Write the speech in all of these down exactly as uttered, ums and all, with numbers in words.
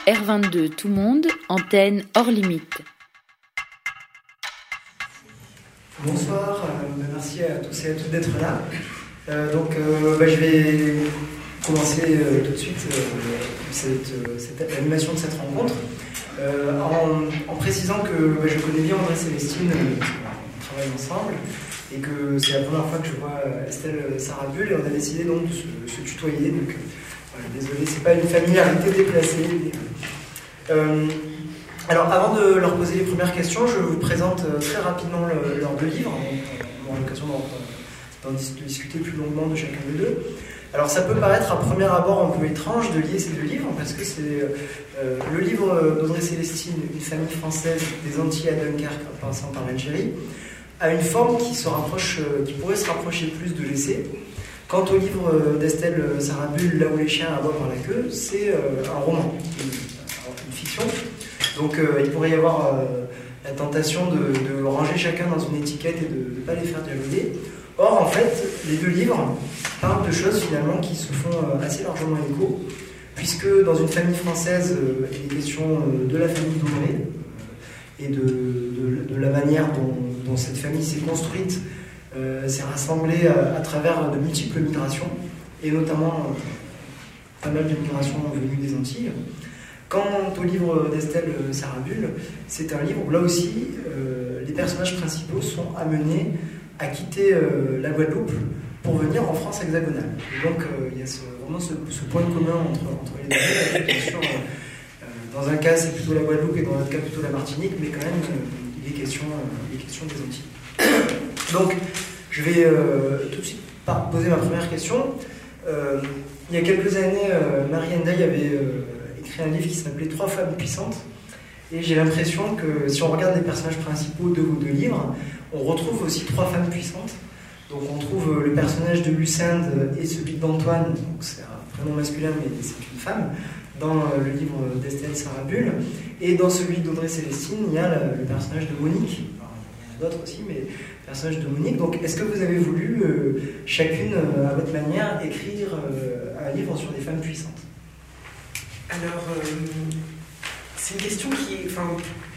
R vingt-deux Tout Monde, antenne hors limite. Bonsoir, euh, merci à tous et à toutes d'être là. Euh, donc euh, bah, je vais commencer euh, tout de suite euh, cette, euh, cette animation de cette rencontre euh, en, en précisant que bah, je connais bien André Célestine, euh, on travaille ensemble, et que c'est la première fois que je vois Estelle Sarabul, et on a décidé donc de se, se tutoyer. Donc, euh, désolé, c'est pas une familiarité déplacée. Mais, euh, alors, avant de leur poser les premières questions, je vous présente très rapidement le, leurs deux livres. On aura l'occasion d'en, d'en discuter plus longuement de chacun des deux. Alors, ça peut paraître à premier abord un peu étrange de lier ces deux livres, parce que c'est euh, le livre d'Audrey Célestine, Une famille française des Antilles à Dunkerque, en passant par l'Algérie, a une forme qui se rapproche, qui pourrait se rapprocher plus de l'essai. Quant au livre d'Estelle Sarabul, Là où les chiens aboient par la queue, c'est un roman, une, une fiction. Donc euh, il pourrait y avoir euh, la tentation de, de ranger chacun dans une étiquette et de ne pas les faire dialoguer. Or, en fait, les deux livres parlent de choses finalement qui se font euh, assez largement écho, puisque dans Une famille française, euh, il est question euh, de la famille d'Audrey euh, et de, de, de la manière dont, dont cette famille s'est construite, euh, s'est rassemblée à, à travers de multiples migrations, et notamment euh, pas mal de migrations venues des Antilles. Quant au livre d'Estelle Sarabul, c'est un livre où là aussi, euh, les personnages principaux sont amenés à quitter euh, la Guadeloupe pour venir en France hexagonale. Et donc euh, il y a ce, vraiment ce, ce point commun entre, entre les deux. Bien sûr, euh, dans un cas c'est plutôt la Guadeloupe et dans l'autre cas plutôt la Martinique, mais quand même euh, il est question, euh, il est question des Antilles. Donc je vais euh, tout de suite poser ma première question. Euh, il y a quelques années, euh, Marie Hendaye avait euh, écrit un livre qui s'appelait Trois femmes puissantes, et j'ai l'impression que si on regarde les personnages principaux de vos deux livres, on retrouve aussi trois femmes puissantes. Donc on trouve le personnage de Lucinde et celui d'Antoine, donc c'est un prénom masculin mais c'est une femme, dans le livre d'Estelle Sarabul, et dans celui d'Audrey Célestine, il y a le personnage de Monique. Alors, il y en a d'autres aussi, mais le personnage de Monique. Donc est-ce que vous avez voulu, euh, chacune à votre manière, écrire euh, un livre sur des femmes puissantes ? Alors, euh, c'est une question qui est, enfin,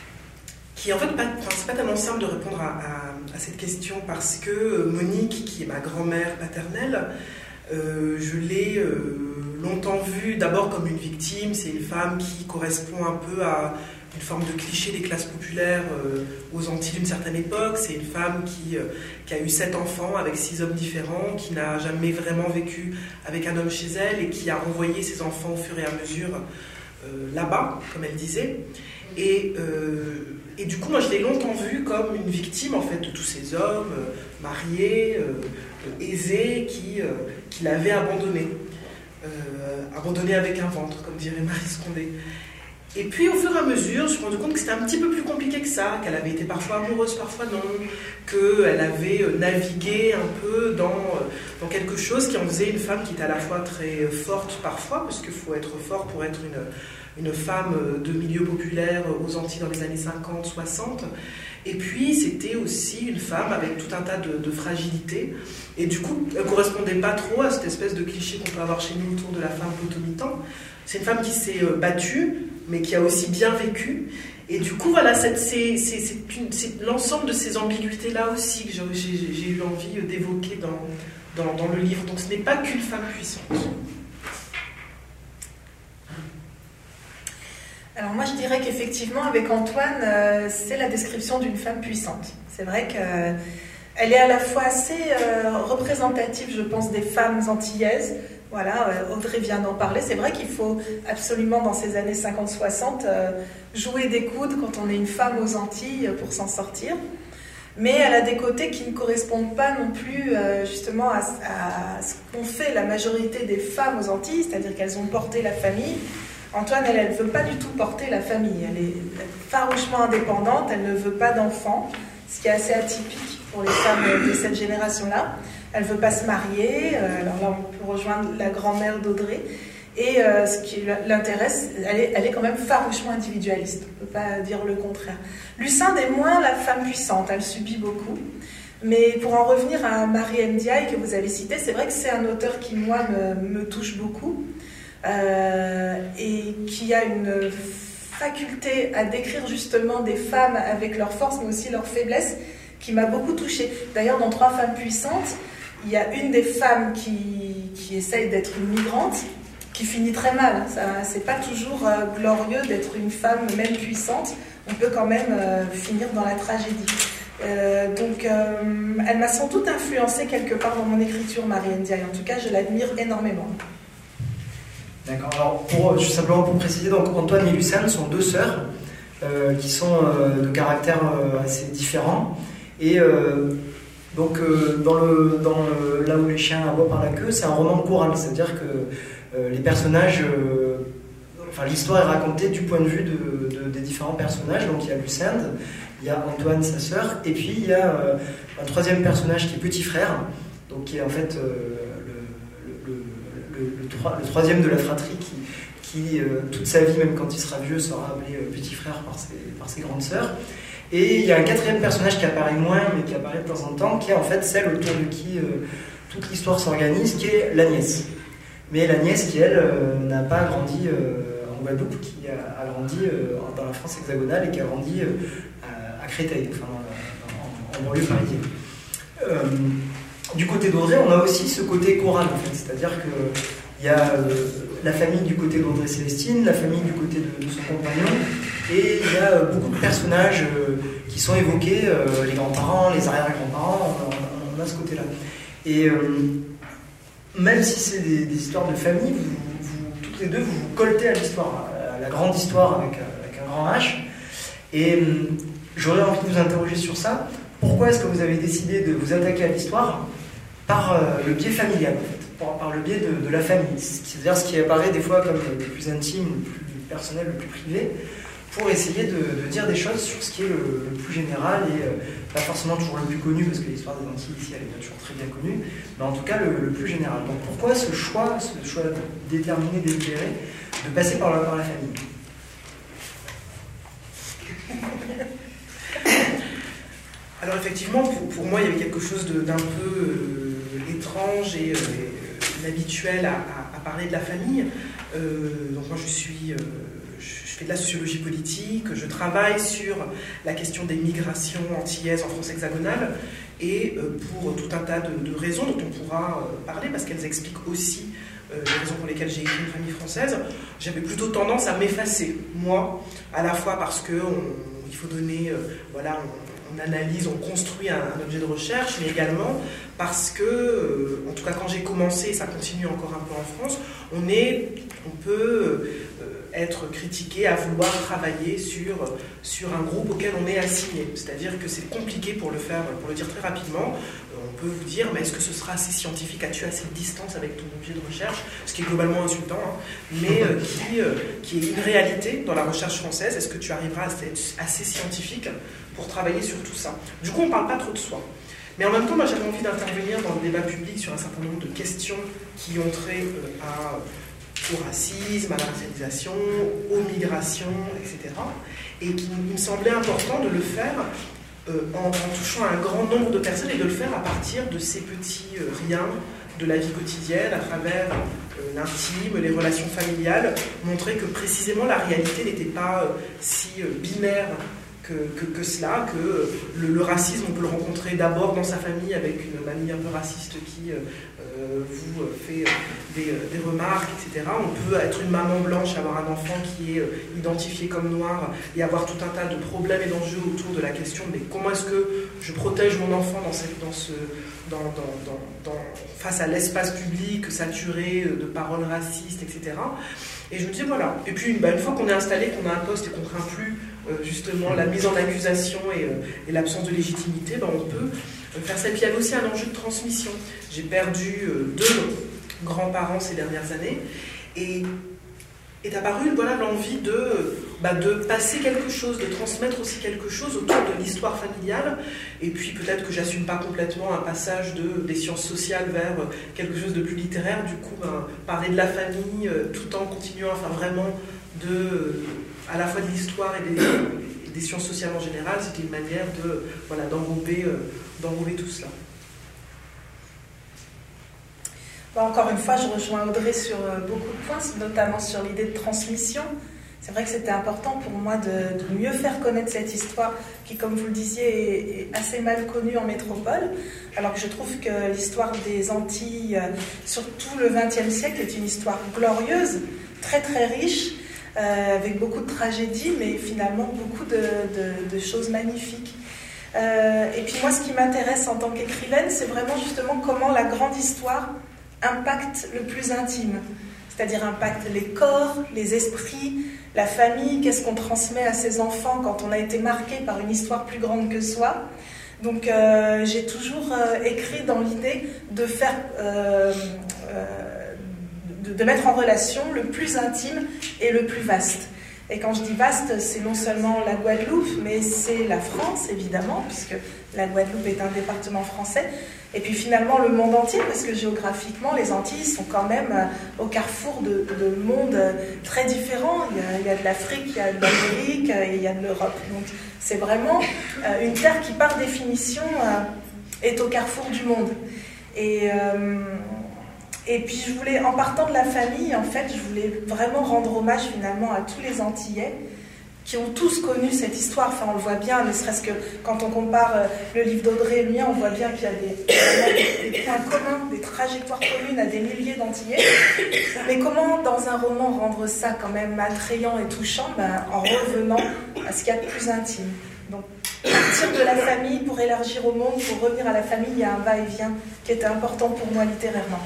qui est en fait pas, enfin, c'est pas tellement simple de répondre à, à, à cette question parce que Monique, qui est ma grand-mère paternelle, euh, je l'ai euh, longtemps vue d'abord comme une victime. C'est une femme qui correspond un peu à une forme de cliché des classes populaires euh, aux Antilles d'une certaine époque. C'est une femme qui, euh, qui a eu sept enfants avec six hommes différents, qui n'a jamais vraiment vécu avec un homme chez elle et qui a renvoyé ses enfants au fur et à mesure euh, là-bas, comme elle disait. Et, euh, et du coup, moi, je l'ai longtemps vue comme une victime, en fait, de tous ces hommes euh, mariés, euh, aisés, qui, euh, qui l'avaient abandonnée. Euh, abandonnée avec un ventre, comme dirait Marie Scondé. Et puis, au fur et à mesure, je me suis rendu compte que c'était un petit peu plus compliqué que ça, qu'elle avait été parfois amoureuse, parfois non, qu'elle avait navigué un peu dans, dans quelque chose qui en faisait une femme qui était à la fois très forte parfois, parce qu'il faut être fort pour être une, une femme de milieu populaire aux Antilles dans les années cinquante soixante. Et puis, c'était aussi une femme avec tout un tas de, de fragilités. Et du coup, elle ne correspondait pas trop à cette espèce de cliché qu'on peut avoir chez nous autour de la femme potomitan. C'est une femme qui s'est battue, mais qui a aussi bien vécu. Et du coup, voilà, c'est, c'est, c'est, c'est, une, c'est l'ensemble de ces ambiguïtés-là aussi que j'ai, j'ai, j'ai eu envie d'évoquer dans, dans, dans le livre. Donc ce n'est pas qu'une femme puissante. Alors moi, je dirais qu'effectivement, avec Antoine, euh, c'est la description d'une femme puissante. C'est vrai qu'elle euh, est à la fois assez euh, représentative, je pense, des femmes antillaises. Voilà, Audrey vient d'en parler. C'est vrai qu'il faut absolument, dans ces années cinquante soixante, euh, jouer des coudes quand on est une femme aux Antilles pour s'en sortir. Mais elle a des côtés qui ne correspondent pas non plus euh, justement à, à ce qu'ont fait la majorité des femmes aux Antilles, c'est-à-dire qu'elles ont porté la famille. Antoine, elle, elle ne veut pas du tout porter la famille. Elle est farouchement indépendante, elle ne veut pas d'enfants, ce qui est assez atypique pour les femmes de cette génération-là. Elle ne veut pas se marier, alors là on peut rejoindre la grand-mère d'Audrey, et euh, ce qui l'intéresse, elle est, elle est quand même farouchement individualiste, on ne peut pas dire le contraire. Lucinde est moins la femme puissante, elle subit beaucoup, mais pour en revenir à Marie Ndiaye que vous avez citée, c'est vrai que c'est un auteur qui moi me, me touche beaucoup. Euh, et qui a une faculté à décrire justement des femmes avec leurs forces mais aussi leurs faiblesses qui m'a beaucoup touchée. D'ailleurs, dans Trois femmes puissantes, il y a une des femmes qui, qui essaye d'être une migrante qui finit très mal. Ça, c'est pas toujours euh, glorieux d'être une femme même puissante. On peut quand même euh, finir dans la tragédie. Euh, donc, euh, elle m'a sans doute influencée quelque part dans mon écriture, Marianne Ndiaye. En tout cas, je l'admire énormément. D'accord. Alors, pour, juste simplement pour préciser, donc Antoine et Lucerne sont deux sœurs euh, qui sont euh, de caractères euh, assez différents. Et euh, donc, euh, dans le, dans le, là où les chiens aboient par la queue, c'est un roman choral, c'est-à-dire que euh, les personnages, euh, enfin l'histoire est racontée du point de vue de, de, des différents personnages. Donc, il y a Lucerne, il y a Antoine, sa sœur, et puis il y a euh, un troisième personnage qui est petit frère, donc qui est en fait euh, le, le, le, le, le, le troisième de la fratrie qui, qui euh, toute sa vie, même quand il sera vieux, sera appelé euh, petit frère par ses, par ses grandes sœurs. Et il y a un quatrième personnage qui apparaît moins, mais qui apparaît de temps en temps, qui est en fait celle autour de qui euh, toute l'histoire s'organise, qui est la nièce. Mais la nièce qui, elle, euh, n'a pas grandi euh, en Guadeloupe, qui a, a grandi euh, dans la France hexagonale et qui a grandi euh, à, à Créteil, enfin dans, dans, en, en banlieue parisienne. Euh, du côté d'Audrey, on a aussi ce côté choral, en fait, c'est-à-dire qu'il y a euh, la famille du côté d'Audrey Célestine, la famille du côté de, de son compagnon, et il y a beaucoup de personnages euh, qui sont évoqués, euh, les grands-parents, les arrière-grands-parents, on, on, on a ce côté-là. Et euh, même si c'est des, des histoires de famille, vous, vous, toutes les deux, vous vous coltez à l'histoire, à la grande histoire avec, avec un grand H. Et euh, j'aurais envie de vous interroger sur ça. Pourquoi est-ce que vous avez décidé de vous attaquer à l'histoire par euh, le biais familial, en fait, par, par le biais de, de la famille, c'est-à-dire ce qui apparaît des fois comme le plus intime, le plus personnel, le plus privé, pour essayer de, de dire des choses sur ce qui est le, le plus général et euh, pas forcément toujours le plus connu, parce que l'histoire des Antilles ici elle est bien toujours très bien connue, mais en tout cas le, le plus général. Donc pourquoi ce choix, ce choix déterminé, délibéré, de passer par la, par la famille? Alors effectivement, pour, pour moi, il y avait quelque chose de, d'un peu euh, étrange et euh, inhabituel à, à, à parler de la famille. Euh, donc moi, je suis... Euh, Je fais de la sociologie politique, je travaille sur la question des migrations antillaises en France hexagonale et pour tout un tas de, de raisons dont on pourra parler parce qu'elles expliquent aussi les raisons pour lesquelles j'ai écrit Une famille française, j'avais plutôt tendance à m'effacer, moi, à la fois parce qu'il faut donner, voilà, on, on analyse, on construit un, un objet de recherche, mais également parce que, en tout cas quand j'ai commencé, et ça continue encore un peu en France, on, est, on peut... être critiqué à vouloir travailler sur, sur un groupe auquel on est assigné. C'est-à-dire que c'est compliqué pour le faire, pour le dire très rapidement. On peut vous dire, mais est-ce que ce sera assez scientifique? As-tu assez de distance avec ton objet de recherche? Ce qui est globalement insultant, hein, mais euh, qui, euh, qui est une réalité dans la recherche française. Est-ce que tu arriveras à être assez scientifique pour travailler sur tout ça? Du coup, on ne parle pas trop de soi. Mais en même temps, moi, j'avais envie d'intervenir dans le débat public sur un certain nombre de questions qui ont trait euh, à... au racisme, à la racialisation, aux migrations, et cetera. Et qu'il me semblait important de le faire euh, en, en touchant un grand nombre de personnes et de le faire à partir de ces petits euh, riens de la vie quotidienne, à travers euh, l'intime, les relations familiales, montrer que précisément la réalité n'était pas euh, si euh, binaire que, que, que cela, que euh, le, le racisme, on peut le rencontrer d'abord dans sa famille avec une mamie un peu raciste qui... Euh, vous fait des, des remarques, et cetera. On peut être une maman blanche, avoir un enfant qui est identifié comme noir et avoir tout un tas de problèmes et d'enjeux autour de la question mais comment est-ce que je protège mon enfant dans cette, dans ce, dans, dans, dans, dans, face à l'espace public saturé de paroles racistes, et cetera. Et je me disais voilà. Et puis bah, une fois qu'on est installé, qu'on a un poste et qu'on ne craint plus euh, justement la mise en accusation et, euh, et l'absence de légitimité, bah, on peut faire ça. Et puis il y avait aussi un enjeu de transmission. J'ai perdu euh, deux grands-parents ces dernières années et est apparue voilà, l'envie de, bah, de passer quelque chose, de transmettre aussi quelque chose autour de l'histoire familiale. Et puis peut-être que j'assume pas complètement un passage de, des sciences sociales vers quelque chose de plus littéraire. Du coup, bah, parler de la famille euh, tout en continuant à faire vraiment de, à la fois de l'histoire et des, et des sciences sociales en général, c'était une manière de, voilà, d'enrober, euh, d'enrober tout cela. Bon, encore une fois, je rejoins Audrey sur beaucoup de points, notamment sur l'idée de transmission. C'est vrai que c'était important pour moi de, de mieux faire connaître cette histoire qui, comme vous le disiez, est, est assez mal connue en métropole, alors que je trouve que l'histoire des Antilles, surtout le vingtième siècle, est une histoire glorieuse, très très riche, euh, avec beaucoup de tragédies, mais finalement beaucoup de, de, de choses magnifiques. Euh, et puis moi, ce qui m'intéresse en tant qu'écrivaine, c'est vraiment justement comment la grande histoire impacte le plus intime, c'est-à-dire impacte les corps, les esprits, la famille, qu'est-ce qu'on transmet à ses enfants quand on a été marqué par une histoire plus grande que soi. Donc euh, j'ai toujours euh, écrit dans l'idée de faire, euh, euh, de, de mettre en relation le plus intime et le plus vaste. Et quand je dis vaste, c'est non seulement la Guadeloupe, mais c'est la France, évidemment, puisque la Guadeloupe est un département français. Et puis finalement le monde entier, parce que géographiquement, les Antilles sont quand même au carrefour de, de mondes très différents. Il y a, il y a de l'Afrique, il y a de l'Amérique et il y a de l'Europe. Donc c'est vraiment une terre qui, par définition, est au carrefour du monde. Et... Euh, Et puis je voulais, en partant de la famille, en fait, je voulais vraiment rendre hommage finalement à tous les Antillais qui ont tous connu cette histoire. Enfin, on le voit bien, ne serait-ce que quand on compare le livre d'Audrey et le mien, on voit bien qu'il y a des, des points communs, des trajectoires communes à des milliers d'Antillais. Mais comment, dans un roman, rendre ça quand même attrayant et touchant, ben, en revenant à ce qu'il y a de plus intime. Donc, partir de la famille pour élargir au monde, pour revenir à la famille, il y a un va-et-vient qui était important pour moi littérairement.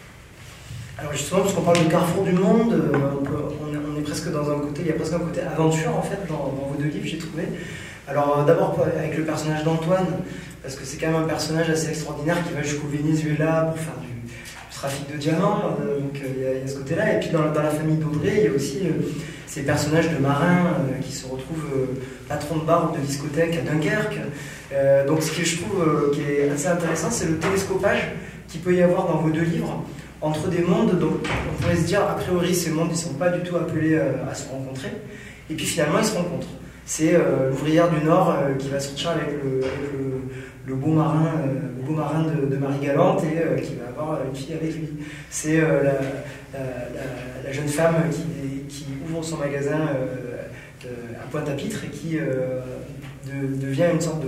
Alors justement, parce qu'on parle de carrefour du monde, on, peut, on, est, on est presque dans un côté, il y a presque un côté aventure en fait dans, dans vos deux livres, j'ai trouvé. Alors d'abord avec le personnage d'Antoine, parce que c'est quand même un personnage assez extraordinaire qui va jusqu'au Venezuela pour faire du, du trafic de diamants, donc il y, a, il y a ce côté-là. Et puis dans, dans la famille d'Audrey, il y a aussi euh, ces personnages de marins euh, qui se retrouvent euh, patrons de bar ou de discothèque à Dunkerque. Euh, donc ce que je trouve euh, qui est assez intéressant, c'est le télescopage qu'il peut y avoir dans vos deux livres entre des mondes, donc on pourrait se dire, a priori, ces mondes, ils ne sont pas du tout appelés euh, à se rencontrer, et puis finalement, ils se rencontrent. C'est euh, l'ouvrière du Nord euh, qui va sortir avec le, avec le, le beau marin, euh, le beau marin de, de Marie-Galante, et euh, qui va avoir une fille avec lui. C'est euh, la, la, la, la jeune femme qui, qui ouvre son magasin euh, de, à Pointe-à-Pitre, et qui euh, de, devient une sorte de,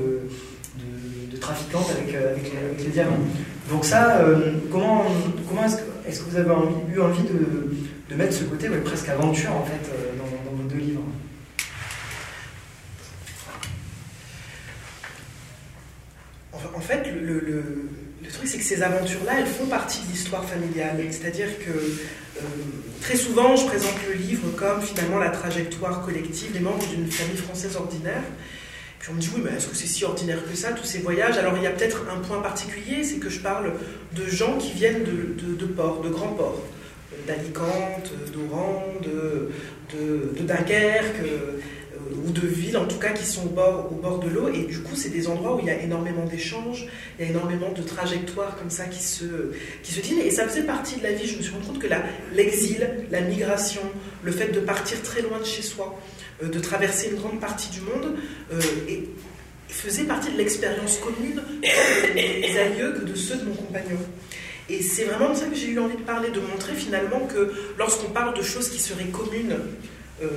de, de trafiquante avec, avec, les, avec les diamants. Donc ça, euh, comment, comment est-ce que, est-ce que vous avez envie, eu envie de, de mettre ce côté ouais, presque aventure en fait euh, dans, dans vos deux livres? En fait, le, le, le truc, c'est que ces aventures-là, elles font partie de l'histoire familiale. C'est-à-dire que euh, très souvent, je présente le livre comme finalement la trajectoire collective des membres d'une famille française ordinaire. Puis on me dit, oui, mais est-ce que c'est si ordinaire que ça, tous ces voyages? Alors il y a peut-être un point particulier, c'est que je parle de gens qui viennent de, de, de ports, de grands ports, d'Alicante, d'Oran, de, de, de Dunkerque, euh, ou de villes en tout cas qui sont au bord, au bord de l'eau. Et du coup, c'est des endroits où il y a énormément d'échanges, il y a énormément de trajectoires comme ça qui se, qui se tiennent. Et ça faisait partie de la vie. Je me suis rendu compte que la, l'exil, la migration, le fait de partir très loin de chez soi, de traverser une grande partie du monde, euh, et faisait partie de l'expérience commune tant de mes aïeux que de ceux de mon compagnon. Et c'est vraiment de ça que j'ai eu envie de parler, de montrer finalement que lorsqu'on parle de choses qui seraient communes euh,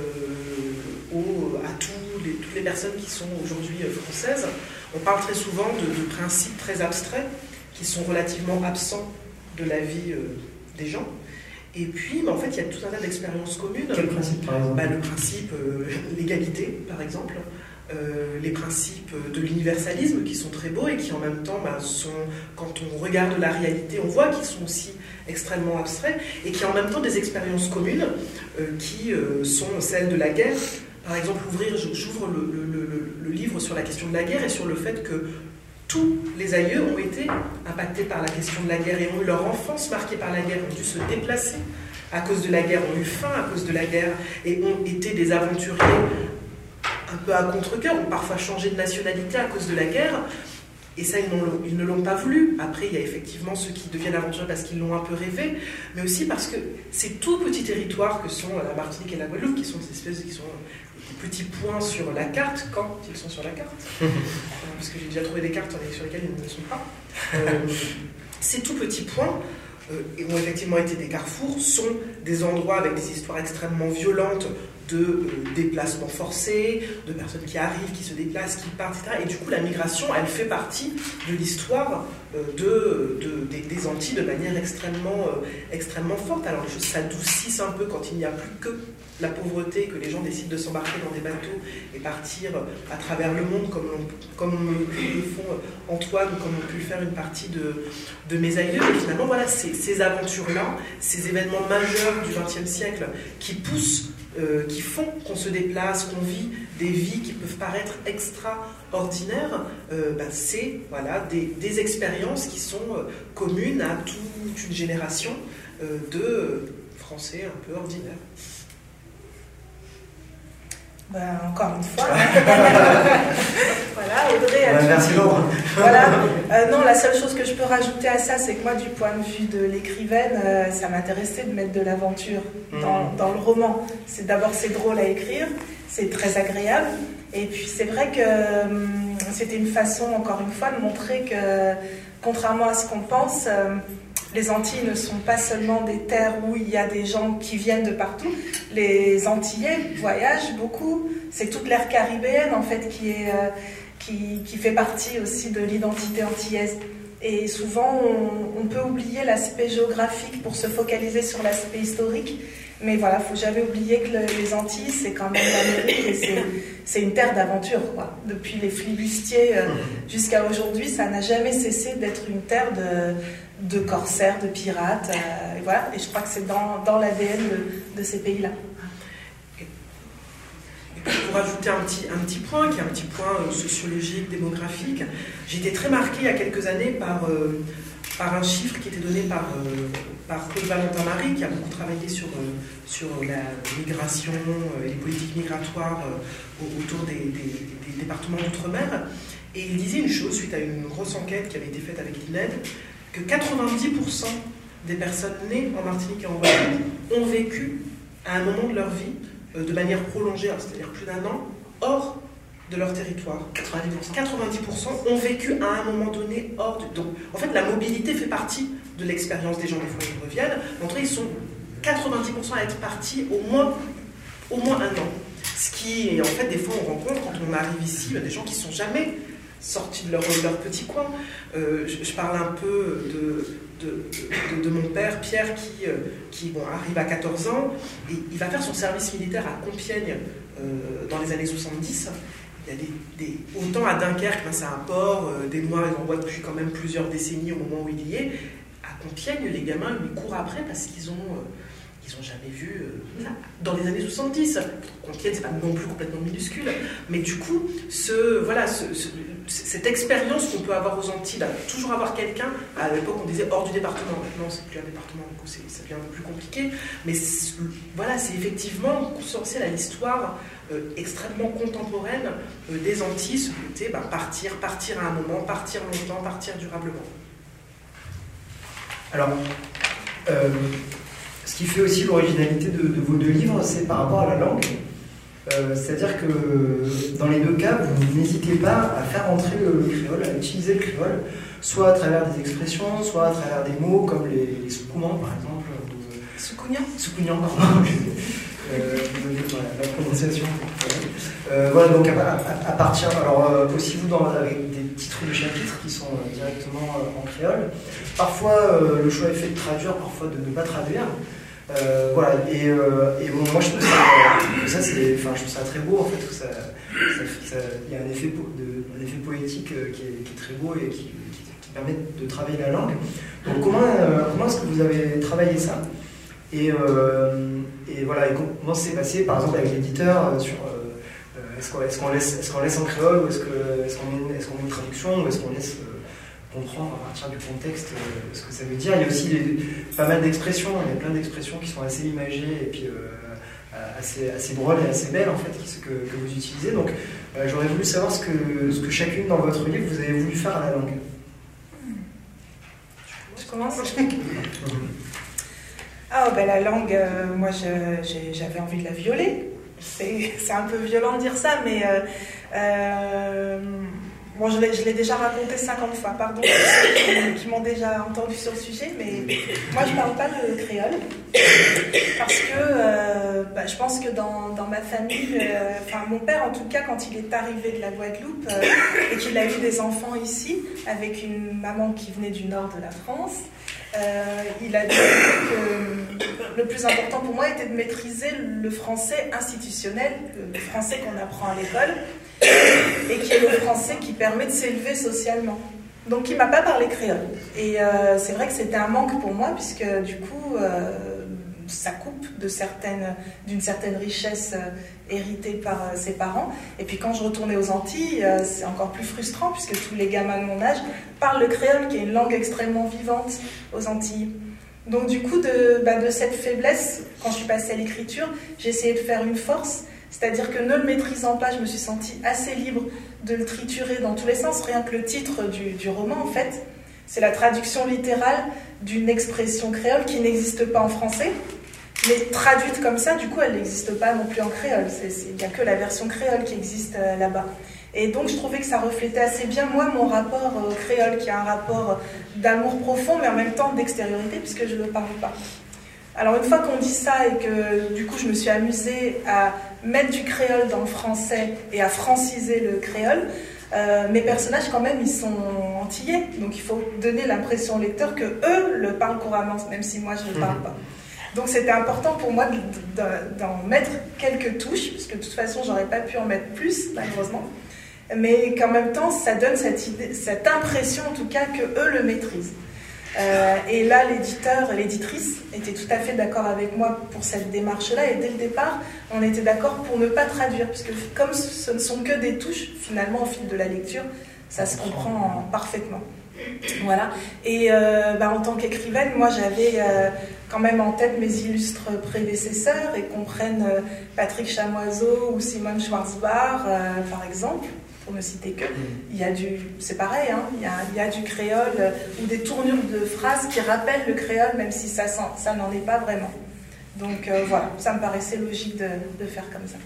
aux, à tous les, toutes les personnes qui sont aujourd'hui françaises, on parle très souvent de, de principes très abstraits qui sont relativement absents de la vie euh, des gens. Et puis, bah, en fait, il y a tout un tas d'expériences communes. Quel principe, par exemple? Bah, le principe, euh, l'égalité, par exemple. Euh, les principes de l'universalisme, qui sont très beaux et qui, en même temps, bah, sont, quand on regarde la réalité, on voit qu'ils sont aussi extrêmement abstraits, et qui, en même temps, des expériences communes euh, qui euh, sont celles de la guerre. Par exemple, ouvrir, j'ouvre le, le, le, le livre sur la question de la guerre et sur le fait que tous les aïeux ont été impactés par la question de la guerre et ont eu leur enfance marquée par la guerre, ont dû se déplacer à cause de la guerre, ont eu faim à cause de la guerre et ont été des aventuriers un peu à contre-cœur, ont parfois changé de nationalité à cause de la guerre. Et ça, ils, ils ne l'ont pas voulu. Après, il y a effectivement ceux qui deviennent aventuriers parce qu'ils l'ont un peu rêvé, mais aussi parce que ces tout petits territoires que sont la Martinique et la Guadeloupe, qui sont des espèces, qui sont des petits points sur la carte, quand ils sont sur la carte, parce que j'ai déjà trouvé des cartes sur lesquelles ils ne sont pas. Euh, ces tout petits points euh, et ont effectivement été des carrefours, sont des endroits avec des histoires extrêmement violentes de euh, déplacements forcés, de personnes qui arrivent, qui se déplacent, qui partent, et cetera. Et du coup, la migration, elle fait partie de l'histoire euh, de, de, des, des Antilles de manière extrêmement, euh, extrêmement forte. Alors les choses s'adoucissent un peu quand il n'y a plus que la pauvreté, que les gens décident de s'embarquer dans des bateaux et partir à travers le monde, comme, on, comme le font Antoine, ou comme ont pu le faire une partie de, de mes aïeux. Et finalement, voilà, ces, ces aventures-là, ces événements majeurs du vingtième siècle qui poussent, euh, qui font qu'on se déplace, qu'on vit des vies qui peuvent paraître extraordinaires, euh, ben c'est voilà, des, des expériences qui sont euh, communes à toute une génération euh, de euh, Français un peu ordinaires. Ben, encore une fois. Voilà, Audrey a ouais, merci Laure. Voilà. Euh, non, la seule chose que je peux rajouter à ça, c'est que moi, du point de vue de l'écrivaine, euh, ça m'intéressait de mettre de l'aventure dans, mmh. dans le roman. C'est d'abord c'est drôle à écrire, c'est très agréable, et puis c'est vrai que euh, c'était une façon, encore une fois, de montrer que, contrairement à ce qu'on pense, euh, les Antilles ne sont pas seulement des terres où il y a des gens qui viennent de partout. Les Antillais voyagent beaucoup. C'est toute l'ère caribéenne, en fait, qui, est, euh, qui, qui fait partie aussi de l'identité antillaise. Et souvent, on, on peut oublier l'aspect géographique pour se focaliser sur l'aspect historique. Mais voilà, il ne faut jamais oublier que le, les Antilles, c'est quand même l'Amérique et c'est, c'est une terre d'aventure, quoi. Depuis les flibustiers euh, jusqu'à aujourd'hui, ça n'a jamais cessé d'être une terre de... de corsaires, de pirates, euh, et voilà. Et je crois que c'est dans, dans l'A D N de, de ces pays-là. Et pour ajouter un petit, un petit point, qui est un petit point euh, sociologique, démographique, j'ai été très marquée il y a quelques années par, euh, par un chiffre qui était donné par, euh, par Claude Valentin-Marie, qui a beaucoup travaillé sur, euh, sur la migration euh, et les politiques migratoires euh, autour des, des, des départements d'outre-mer. Et il disait une chose, suite à une grosse enquête qui avait été faite avec l'I N E D, que quatre-vingt-dix pour cent des personnes nées en Martinique et en Guadeloupe ont vécu à un moment de leur vie euh, de manière prolongée, c'est-à-dire plus d'un an, hors de leur territoire. quatre-vingt-dix pour cent. quatre-vingt-dix pour cent ont vécu à un moment donné hors du... Donc, en fait, la mobilité fait partie de l'expérience des gens. Des fois, ils reviennent. En tout cas, ils sont quatre-vingt-dix pour cent à être partis au moins, au moins un an. Ce qui, en fait, des fois, on rencontre, quand on arrive ici, des gens qui ne sont jamais sortis de leur, de leur petit coin. Euh, je, je parle un peu de, de, de, de mon père, Pierre, qui, euh, qui bon, arrive à quatorze ans, et il va faire son service militaire à Compiègne euh, dans les années soixante-dix. Il y a des, des, autant à Dunkerque, ben, c'est un port, euh, des Noirs, ils en voient depuis quand même plusieurs décennies au moment où il y est. À Compiègne, les gamins, ils courent après parce qu'ils ont... Euh, ils n'ont jamais vu euh, dans les années soixante-dix. Compiègne, c'est pas non plus complètement minuscule, mais du coup, ce, voilà, ce, ce, cette expérience qu'on peut avoir aux Antilles, bah, toujours avoir quelqu'un, à l'époque on disait hors du département, maintenant c'est plus un département, du coup c'est, ça devient un peu plus compliqué, mais c'est, voilà, c'est effectivement conscientiel à l'histoire euh, extrêmement contemporaine euh, des Antilles, ce côté bah, partir, partir à un moment, partir longtemps, partir durablement. Alors, euh, ce qui fait aussi l'originalité de, de vos deux livres, c'est par rapport à la langue. Euh, c'est-à-dire que dans les deux cas, vous n'hésitez pas à faire entrer le, le créole, à utiliser le créole, soit à travers des expressions, soit à travers des mots comme les, les soukoumans, par exemple. Soukougnans Soukougnans, pardon. euh, voilà, la prononciation. Euh, voilà, donc à, à, à partir, alors euh, aussi vous dans, avec des titres de chapitres qui sont euh, directement euh, en créole. Parfois, euh, le choix est fait de traduire, parfois de ne pas traduire. Euh, voilà, et, euh, et bon, moi je trouve ça, euh, ça c'est, enfin, je trouve ça très beau en fait, que ça, ça, ça, il y a un effet, po- de, un effet poétique euh, qui, est, qui est très beau et qui, qui, qui permet de travailler la langue. Donc comment, euh, comment est-ce que vous avez travaillé ça et, euh, et voilà, et comment ça s'est passé par exemple avec l'éditeur euh, sur euh, est-ce qu'on, est-ce qu'on laisse, est-ce qu'on laisse en créole ou est-ce, que, est-ce, qu'on, met, est-ce qu'on met une traduction ou est-ce qu'on laisse euh, comprendre à partir du contexte euh, ce que ça veut dire. Il y a aussi les, pas mal d'expressions, il y a plein d'expressions qui sont assez imagées et puis euh, assez, assez drôles et assez belles en fait que, que vous utilisez. Donc euh, j'aurais voulu savoir ce que, ce que chacune dans votre livre vous avez voulu faire à la langue. Je commence. Ah ben la langue, euh, moi je, j'ai, j'avais envie de la violer. C'est, c'est un peu violent de dire ça, mais euh, euh, Bon, je l'ai, je l'ai déjà raconté cinquante fois, pardon, pour ceux qui, qui m'ont déjà entendu sur le sujet, mais moi je ne parle pas le créole, parce que euh, bah, je pense que dans, dans ma famille, euh, enfin mon père en tout cas, quand il est arrivé de la Guadeloupe euh, et qu'il a eu des enfants ici, avec une maman qui venait du nord de la France, euh, il a dit que le plus important pour moi était de maîtriser le français institutionnel, le français qu'on apprend à l'école, et qui est le français qui permet de s'élever socialement. Donc il ne m'a pas parlé créole. Et euh, c'est vrai que c'était un manque pour moi, puisque du coup, euh, ça coupe de certaines, d'une certaine richesse euh, héritée par euh, ses parents. Et puis quand je retournais aux Antilles, euh, c'est encore plus frustrant, puisque tous les gamins de mon âge parlent le créole, qui est une langue extrêmement vivante aux Antilles. Donc du coup, de, bah, de cette faiblesse, quand je suis passée à l'écriture, j'ai essayé de faire une force. C'est-à-dire que ne le maîtrisant pas, je me suis sentie assez libre de le triturer dans tous les sens. Rien que le titre du, du roman, en fait, c'est la traduction littérale d'une expression créole qui n'existe pas en français. Mais traduite comme ça, du coup, elle n'existe pas non plus en créole. Il n'y a que la version créole qui existe euh, là-bas. Et donc, je trouvais que ça reflétait assez bien, moi, mon rapport au créole, qui a un rapport d'amour profond, mais en même temps d'extériorité, puisque je ne le parle pas. Alors une fois qu'on dit ça et que du coup je me suis amusée à mettre du créole dans le français et à franciser le créole, euh, mes personnages quand même ils sont antillais, donc il faut donner l'impression au lecteur que eux le parlent couramment, même si moi je ne le parle pas. Donc c'était important pour moi de, de, d'en mettre quelques touches, parce que de toute façon j'aurais pas pu en mettre plus malheureusement, mais qu'en même temps ça donne cette, idée, cette impression en tout cas que eux le maîtrisent. Euh, et là, l'éditeur, l'éditrice était tout à fait d'accord avec moi pour cette démarche-là, et dès le départ, on était d'accord pour ne pas traduire, puisque comme ce ne sont que des touches, finalement, au fil de la lecture, ça se comprend parfaitement. Voilà. Et euh, bah, en tant qu'écrivaine, moi, j'avais euh, quand même en tête mes illustres prédécesseurs, et qu'on prenne euh, Patrick Chamoiseau ou Simone Schwarzbach, euh, par exemple. Pour ne citer que, il y a du, c'est pareil, hein, il y a, il y a du créole euh, ou des tournures de phrases qui rappellent le créole, même si ça, ça n'en est pas vraiment. Donc euh, voilà, ça me paraissait logique de, de faire comme ça.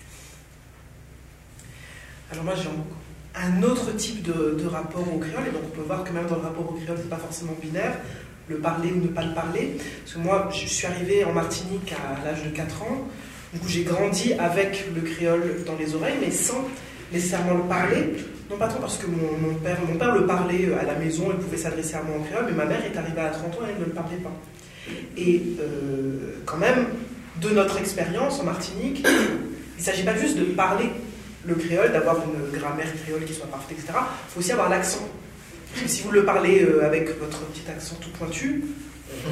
Alors moi j'ai un autre type de, de rapport au créole, et donc on peut voir que même dans le rapport au créole, c'est pas forcément binaire, le parler ou ne pas le parler. Parce que moi, je suis arrivée en Martinique à l'âge de quatre ans, du coup j'ai grandi avec le créole dans les oreilles, mais sans nécessairement le parler, non pas trop parce que mon, mon, père, mon père le parlait à la maison, il pouvait s'adresser à moi en créole, mais ma mère est arrivée à trente ans et elle ne le parlait pas. Et euh, quand même, de notre expérience en Martinique, il ne s'agit pas juste de parler le créole, d'avoir une grammaire créole qui soit parfaite, et cetera. Il faut aussi avoir l'accent. Parce que si vous le parlez avec votre petit accent tout pointu, euh,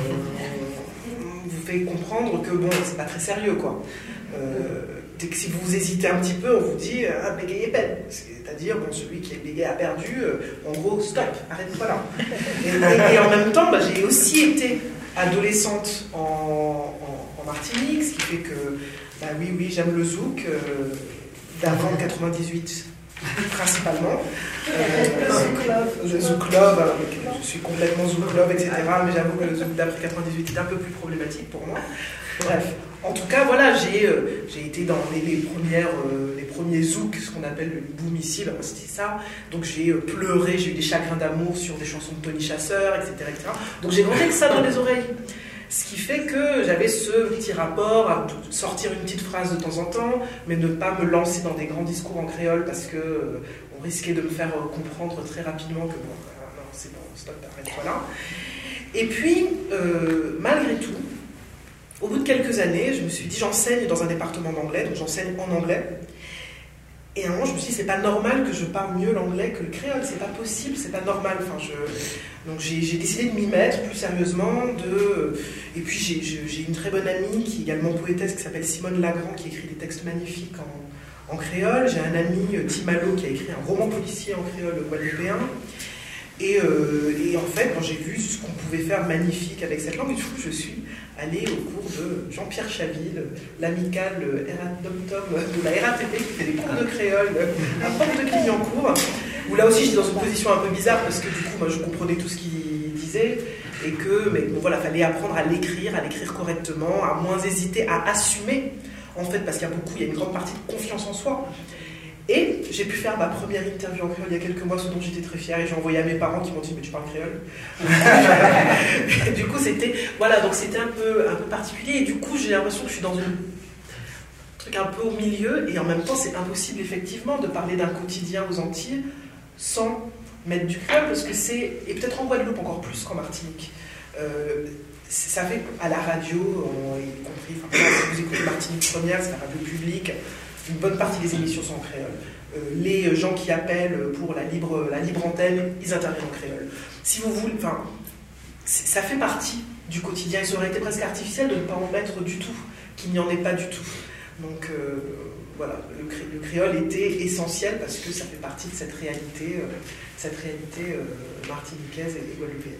on vous fait comprendre que bon, c'est pas très sérieux, quoi. Euh, Dès que si vous hésitez un petit peu, on vous dit ah, bégayez peine. C'est-à-dire, bon, celui qui est bégayé a perdu, euh, en gros, stop, arrête-toi là. Et, et, et en même temps, bah, j'ai aussi été adolescente en, en, en Martinique, ce qui fait que, bah, oui, oui, j'aime le zouk, euh, d'avant quatre-vingt-dix-huit, principalement. Euh, le zouk love. Le zouk love, alors, je suis complètement zouk love, et cetera. Mais j'avoue que le zouk d'après quatre-vingt-dix-huit est un peu plus problématique pour moi. Bref. En tout cas, voilà, j'ai euh, j'ai été dans les, les premières, euh, les premiers zouks, ce qu'on appelle le boom ici, ben, c'était ça. Donc j'ai euh, pleuré, j'ai eu des chagrins d'amour sur des chansons de Tony Chasseur, et cetera, et cetera. Donc j'ai grandi avec ça dans les oreilles. Ce qui fait que j'avais ce petit rapport à sortir une petite phrase de temps en temps, mais ne pas me lancer dans des grands discours en créole parce que euh, on risquait de me faire euh, comprendre très rapidement que bon, euh, non, c'est bon, stop, arrête-toi là. Et puis, euh, malgré tout, au bout de quelques années, je me suis dit, j'enseigne dans un département d'anglais, donc j'enseigne en anglais. Et à un moment, je me suis dit, c'est pas normal que je parle mieux l'anglais que le créole, c'est pas possible, c'est pas normal. Enfin, je... Donc j'ai, j'ai décidé de m'y mettre plus sérieusement. De... Et puis j'ai, j'ai une très bonne amie qui est également poétesse, qui s'appelle Simone Lagrand, qui écrit des textes magnifiques en, en créole. J'ai un ami, Tim Allo, qui a écrit un roman policier en créole guadeloupéen. Et, euh, et en fait, quand j'ai vu ce qu'on pouvait faire magnifique avec cette langue, du coup, je suis allée au cours de Jean-Pierre Chaville, l'amical Dom-Tom de la R A T P, qui fait des cours de créole à Porte de Clignancourt, où là aussi j'étais dans une position un peu bizarre, parce que du coup, moi, je comprenais tout ce qu'il disait, et que, mais bon, voilà, fallait apprendre à l'écrire, à l'écrire correctement, à moins hésiter, à assumer, en fait, parce qu'il y a beaucoup, il y a une grande partie de confiance en soi. Et j'ai pu faire ma première interview en créole il y a quelques mois, ce dont j'étais très fière, et j'ai envoyé à mes parents qui m'ont dit mais tu parles créole. Et du coup c'était voilà, donc c'était un peu un peu particulier, et du coup j'ai l'impression que je suis dans un truc un peu au milieu, et en même temps c'est impossible effectivement de parler d'un quotidien aux Antilles sans mettre du créole, parce que c'est, et peut-être en Guadeloupe encore plus qu'en Martinique, euh, ça fait à la radio, on, y compris, enfin, si vous écoutez Martinique Première, c'est la radio publique, une bonne partie des émissions sont en créole. Euh, les gens qui appellent pour la libre, la libre antenne, ils interviennent en créole. Si vous voulez, enfin, ça fait partie du quotidien, et ça aurait été presque artificiel de ne pas en mettre du tout, qu'il n'y en ait pas du tout. Donc euh, voilà, le, cré, le créole était essentiel parce que ça fait partie de cette réalité, euh, cette réalité euh, martiniquaise et guadeloupéenne.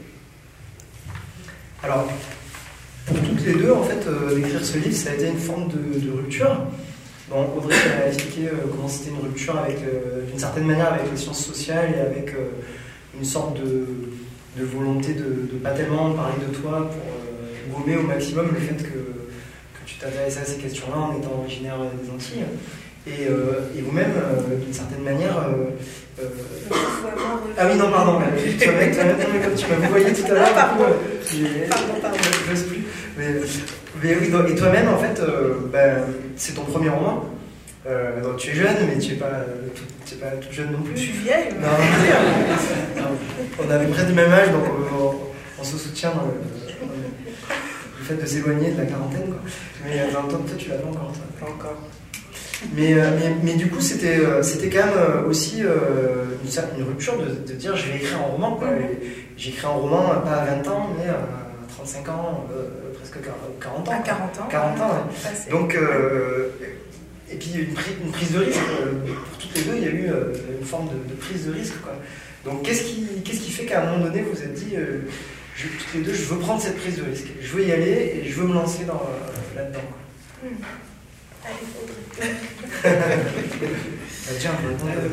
Alors, pour toutes les deux, en fait, euh, d'écrire ce livre, ça a été une forme de, de rupture. Bon, Audrey a expliqué euh, comment c'était une rupture avec, euh, d'une certaine manière avec les sciences sociales et avec euh, une sorte de, de volonté de ne pas tellement parler de toi pour euh, gommer au maximum le fait que, que tu t'intéressais à ces questions-là en étant originaire des Antilles. Et, euh, et vous-même, euh, d'une certaine manière... Euh, euh... Ah oui, non, pardon. Tu m'as voyé tout à l'heure. Ah, pardon. Euh, pardon, pardon. Je ne sais plus. Mais, mais oui, et toi-même, en fait, euh, ben, c'est ton premier roman. Euh, donc, tu es jeune, mais tu n'es pas, tu es pas toute jeune non plus. Je suis vieille. Non, non, on avait près du même âge, donc on, on, on se soutient dans le, dans le fait de s'éloigner de la quarantaine. Quoi. Mais en même temps, toi, tu l'as pas encore. Toi. Pas encore. Mais, euh, mais, mais du coup, c'était, euh, c'était quand même aussi euh, une, une rupture de, de dire je vais écrire un roman. Quoi. J'ai écrit un roman, pas à vingt ans, mais à trente-cinq ans, euh, presque quarante ans. À quarante ans. quarante ans, ouais. Donc, euh, et puis une, pri- une prise de risque. Euh, pour toutes les deux, il y a eu euh, une forme de, de prise de risque. Quoi. Donc, qu'est-ce qui, qu'est-ce qui fait qu'à un moment donné, vous vous êtes dit, euh, je, toutes les deux, je veux prendre cette prise de risque. Je veux y aller et je veux me lancer dans, euh, là-dedans. Quoi. Mmh. Allez, Tiens, euh,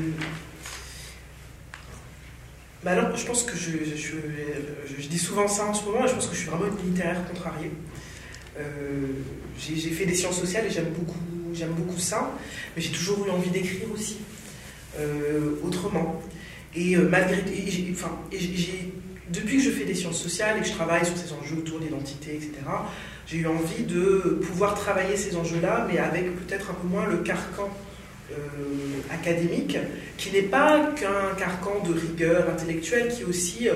bah alors, je pense que je, je, je, je dis souvent ça en ce moment, et je pense que je suis vraiment une littéraire contrariée. Euh, j'ai, j'ai fait des sciences sociales et j'aime beaucoup, j'aime beaucoup ça, mais j'ai toujours eu envie d'écrire aussi, euh, autrement. Et euh, malgré, et j'ai, enfin, et j'ai, depuis que je fais des sciences sociales et que je travaille sur ces enjeux autour de l'identité, et cetera, j'ai eu envie de pouvoir travailler ces enjeux-là, mais avec peut-être un peu moins le carcan euh, académique, qui n'est pas qu'un carcan de rigueur intellectuelle, qui est aussi euh,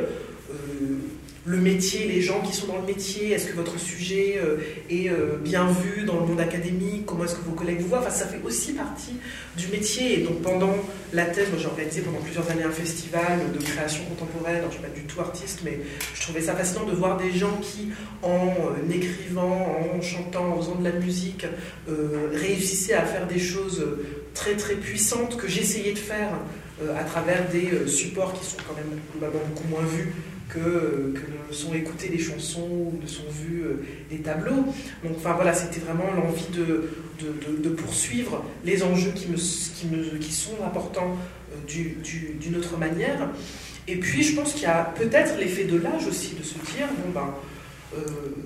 le métier, les gens qui sont dans le métier, est-ce que votre sujet euh, est euh, bien vu dans le monde académique, comment est-ce que vos collègues vous voient, enfin ça fait aussi partie du métier. Et donc pendant la thèse, moi j'ai organisé pendant plusieurs années un festival de création contemporaine, alors je ne suis pas du tout artiste, mais je trouvais ça fascinant de voir des gens qui, en euh, écrivant, en chantant, en faisant de la musique, euh, réussissaient à faire des choses très très puissantes que j'essayais de faire euh, à travers des euh, supports qui sont quand même globalement beaucoup moins vus que, que ne sont écoutées les chansons ou ne sont vus euh, les tableaux. Donc enfin voilà, c'était vraiment l'envie de, de, de, de poursuivre les enjeux qui, me, qui, me, qui sont importants euh, du, du, d'une autre manière. Et puis je pense qu'il y a peut-être l'effet de l'âge aussi, de se dire, bon ben, euh,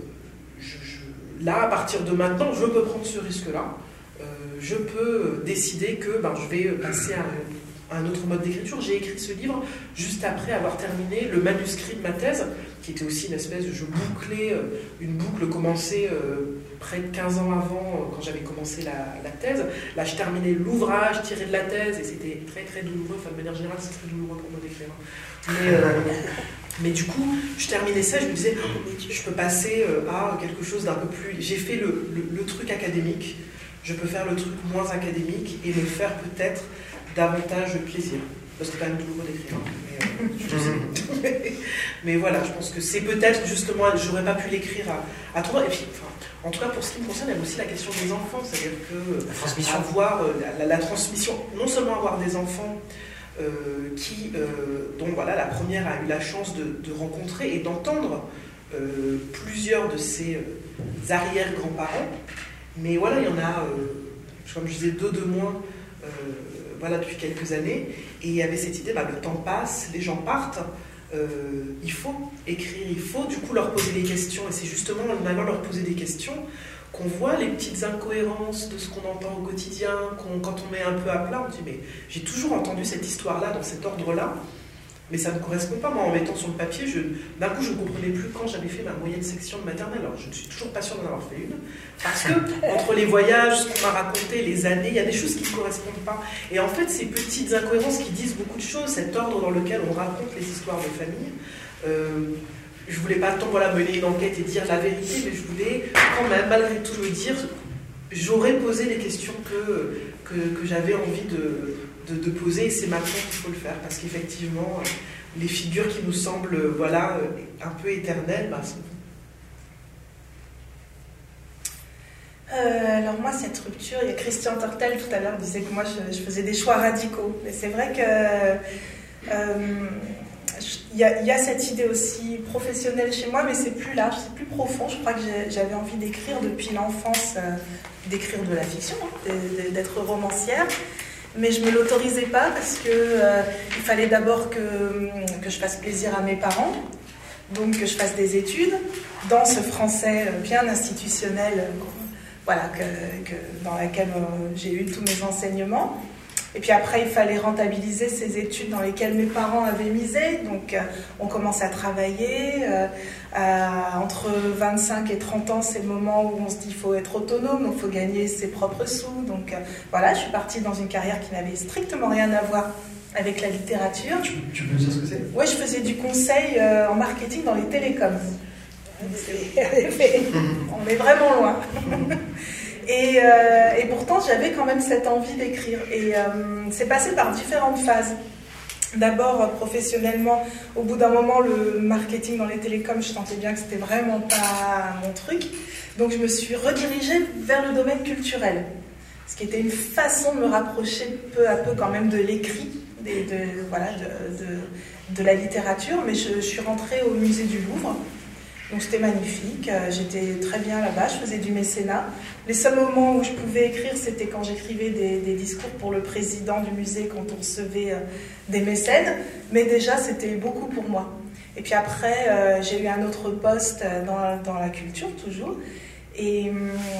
je, je, là à partir de maintenant, je peux prendre ce risque-là, euh, je peux décider que ben, je vais passer à un autre mode d'écriture. J'ai écrit ce livre juste après avoir terminé le manuscrit de ma thèse, qui était aussi une espèce de... Je bouclais une boucle commencée euh, près de quinze ans avant, quand j'avais commencé la, la thèse. Là, je terminais l'ouvrage tiré de la thèse, et c'était très très douloureux. Enfin, de manière générale, c'est très douloureux pour moi d'écrire. Mais, euh, mais du coup, je terminais ça, je me disais, je peux passer à quelque chose d'un peu plus... J'ai fait le, le, le truc académique, je peux faire le truc moins académique et le faire peut-être davantage de plaisir. Parce que c'est quand même douloureux d'écrire. Mais, euh, mais, mais voilà, je pense que c'est peut-être justement, j'aurais pas pu l'écrire à, à trois. Et puis, enfin, en tout cas, pour ce qui me concerne, il y a aussi la question des enfants. C'est-à-dire que la transmission. avoir la, la, la transmission, non seulement avoir des enfants euh, qui, euh, dont voilà, la première a eu la chance de, de rencontrer et d'entendre euh, plusieurs de ses euh, arrière-grands-parents. Mais voilà, il y en a, euh, comme je disais, deux de moins. Euh, Voilà, depuis quelques années, et il y avait cette idée, bah, le temps passe, les gens partent, euh, il faut écrire, il faut du coup leur poser des questions, et c'est justement en allant leur poser des questions qu'on voit les petites incohérences de ce qu'on entend au quotidien, qu'on, quand on met un peu à plat, on dit mais j'ai toujours entendu cette histoire-là, dans cet ordre-là, mais ça ne correspond pas. Moi, en mettant sur le papier, je, d'un coup, je ne comprenais plus quand j'avais fait ma moyenne section de maternelle. Alors, je ne suis toujours pas sûre d'en avoir fait une, parce que entre les voyages, ce qu'on m'a raconté, les années, il y a des choses qui ne correspondent pas. Et en fait, ces petites incohérences qui disent beaucoup de choses, cet ordre dans lequel on raconte les histoires de famille, euh, je voulais pas tant voilà, mener une enquête et dire la vérité, mais je voulais quand même, malgré tout, me dire, j'aurais posé les questions que, que, que j'avais envie de, de, de poser, et c'est maintenant qu'il faut le faire, parce qu'effectivement, les figures qui nous semblent voilà, un peu éternelles, bah, sont... Euh, alors moi, cette rupture, il y a Christian Tortel tout à l'heure disait que moi, je, je faisais des choix radicaux. Mais c'est vrai que... Euh, Il y, a, il y a cette idée aussi professionnelle chez moi, mais c'est plus large, c'est plus profond. Je crois que j'avais envie d'écrire depuis l'enfance, euh, d'écrire de la fiction, hein, d'être romancière, mais je ne me l'autorisais pas parce qu'il euh, fallait d'abord que, que je fasse plaisir à mes parents, donc que je fasse des études dans ce français bien institutionnel, euh, voilà, que, que, dans laquelle euh, j'ai eu tous mes enseignements. Et puis après, il fallait rentabiliser ces études dans lesquelles mes parents avaient misé. Donc, euh, on commence à travailler. Euh, à, entre vingt-cinq et trente ans, c'est le moment où on se dit qu'il faut être autonome, donc il faut gagner ses propres sous. Donc, euh, voilà, je suis partie dans une carrière qui n'avait strictement rien à voir avec la littérature. Tu, tu peux me dire ce que c'est ? Oui, je faisais du conseil euh, en marketing dans les télécoms. On est vraiment loin. Et, euh, et pourtant, j'avais quand même cette envie d'écrire. Et euh, c'est passé par différentes phases. D'abord, euh, professionnellement, au bout d'un moment, le marketing dans les télécoms, je sentais bien que c'était vraiment pas mon truc. Donc, je me suis redirigée vers le domaine culturel. Ce qui était une façon de me rapprocher peu à peu quand même de l'écrit, de, de, voilà, de, de, de la littérature. Mais je, je suis rentrée au musée du Louvre. Donc c'était magnifique, j'étais très bien là-bas, je faisais du mécénat. Les seuls moments où je pouvais écrire, c'était quand j'écrivais des, des discours pour le président du musée, quand on recevait euh, des mécènes. Mais déjà, c'était beaucoup pour moi. Et puis après, euh, j'ai eu un autre poste dans, dans la culture, toujours. Et,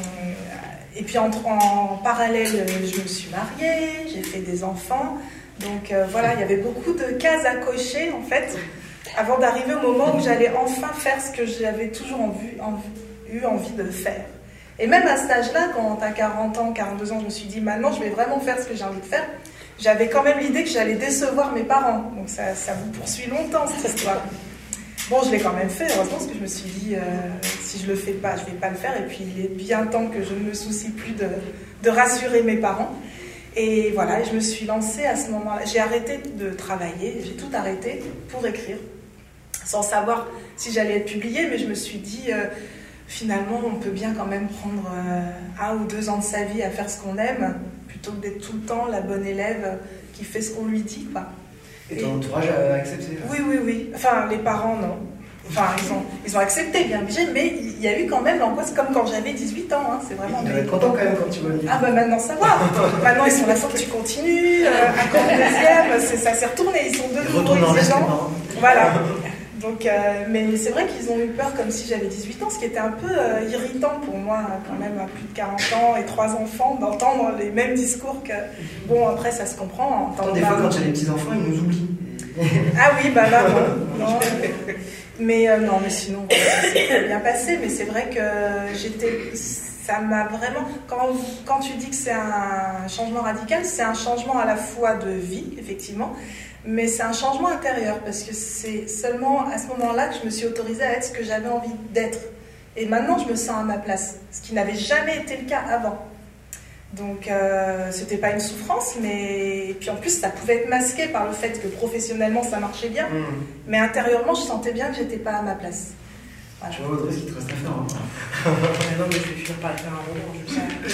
et puis en, en parallèle, je me suis mariée, j'ai fait des enfants. Donc euh, voilà, il y avait beaucoup de cases à cocher, en fait, avant d'arriver au moment où j'allais enfin faire ce que j'avais toujours envie, envie, eu envie de faire. Et même à cet âge-là, quand à quarante ans, quarante-deux ans, je me suis dit, maintenant je vais vraiment faire ce que j'ai envie de faire, j'avais quand même l'idée que j'allais décevoir mes parents. Donc ça, ça vous poursuit longtemps, cette histoire. Bon, je l'ai quand même fait, heureusement, parce que je me suis dit, euh, si je le fais pas, je vais pas le faire. Et puis il est bien temps que je ne me soucie plus de, de rassurer mes parents. Et voilà, je me suis lancée à ce moment-là. J'ai arrêté de travailler, j'ai tout arrêté pour écrire, sans savoir si j'allais être publiée, mais je me suis dit, euh, finalement, on peut bien quand même prendre euh, un ou deux ans de sa vie à faire ce qu'on aime, plutôt que d'être tout le temps la bonne élève qui fait ce qu'on lui dit, quoi. Et ton entourage a accepté? Oui, oui, oui. Enfin, les parents, non. Enfin, ils ont, ils ont accepté, bien obligé, mais il y a eu quand même l'angoisse, comme quand j'avais dix-huit ans. Hein, c'est vraiment. Ils doivent être contents quand même quand tu vas venir. Ah, bah maintenant ça va. Maintenant, ils sont là, faut que tu continues. Euh, encore une deuxième, c'est, ça s'est retourné. Ils sont deux nouveaux exigeants. Voilà. Donc, euh, mais c'est vrai qu'ils ont eu peur comme si j'avais dix-huit ans, ce qui était un peu euh, irritant pour moi, quand même, à plus de quarante ans et trois enfants, d'entendre les mêmes discours que... Bon, après, ça se comprend. Attends, des fois, quand j'ai des petits-enfants, ils nous oublient. Ah oui, bah là, non. non euh, mais euh, non, mais sinon, ça s'est bien passé. Mais c'est vrai que j'étais... Ça m'a vraiment... Quand, quand tu dis que c'est un changement radical, c'est un changement à la fois de vie, effectivement, mais c'est un changement intérieur, parce que c'est seulement à ce moment-là que je me suis autorisée à être ce que j'avais envie d'être. Et maintenant, je me sens à ma place, ce qui n'avait jamais été le cas avant. Donc, euh, c'était pas une souffrance, mais... Et puis en plus, ça pouvait être masqué par le fait que professionnellement, ça marchait bien, mmh. mais intérieurement, je sentais bien que j'étais pas à ma place. Voilà. Tu vois, Audrey, ce qu'il te reste à faire. Hein. Non, mais je vais finir par faire un roman, je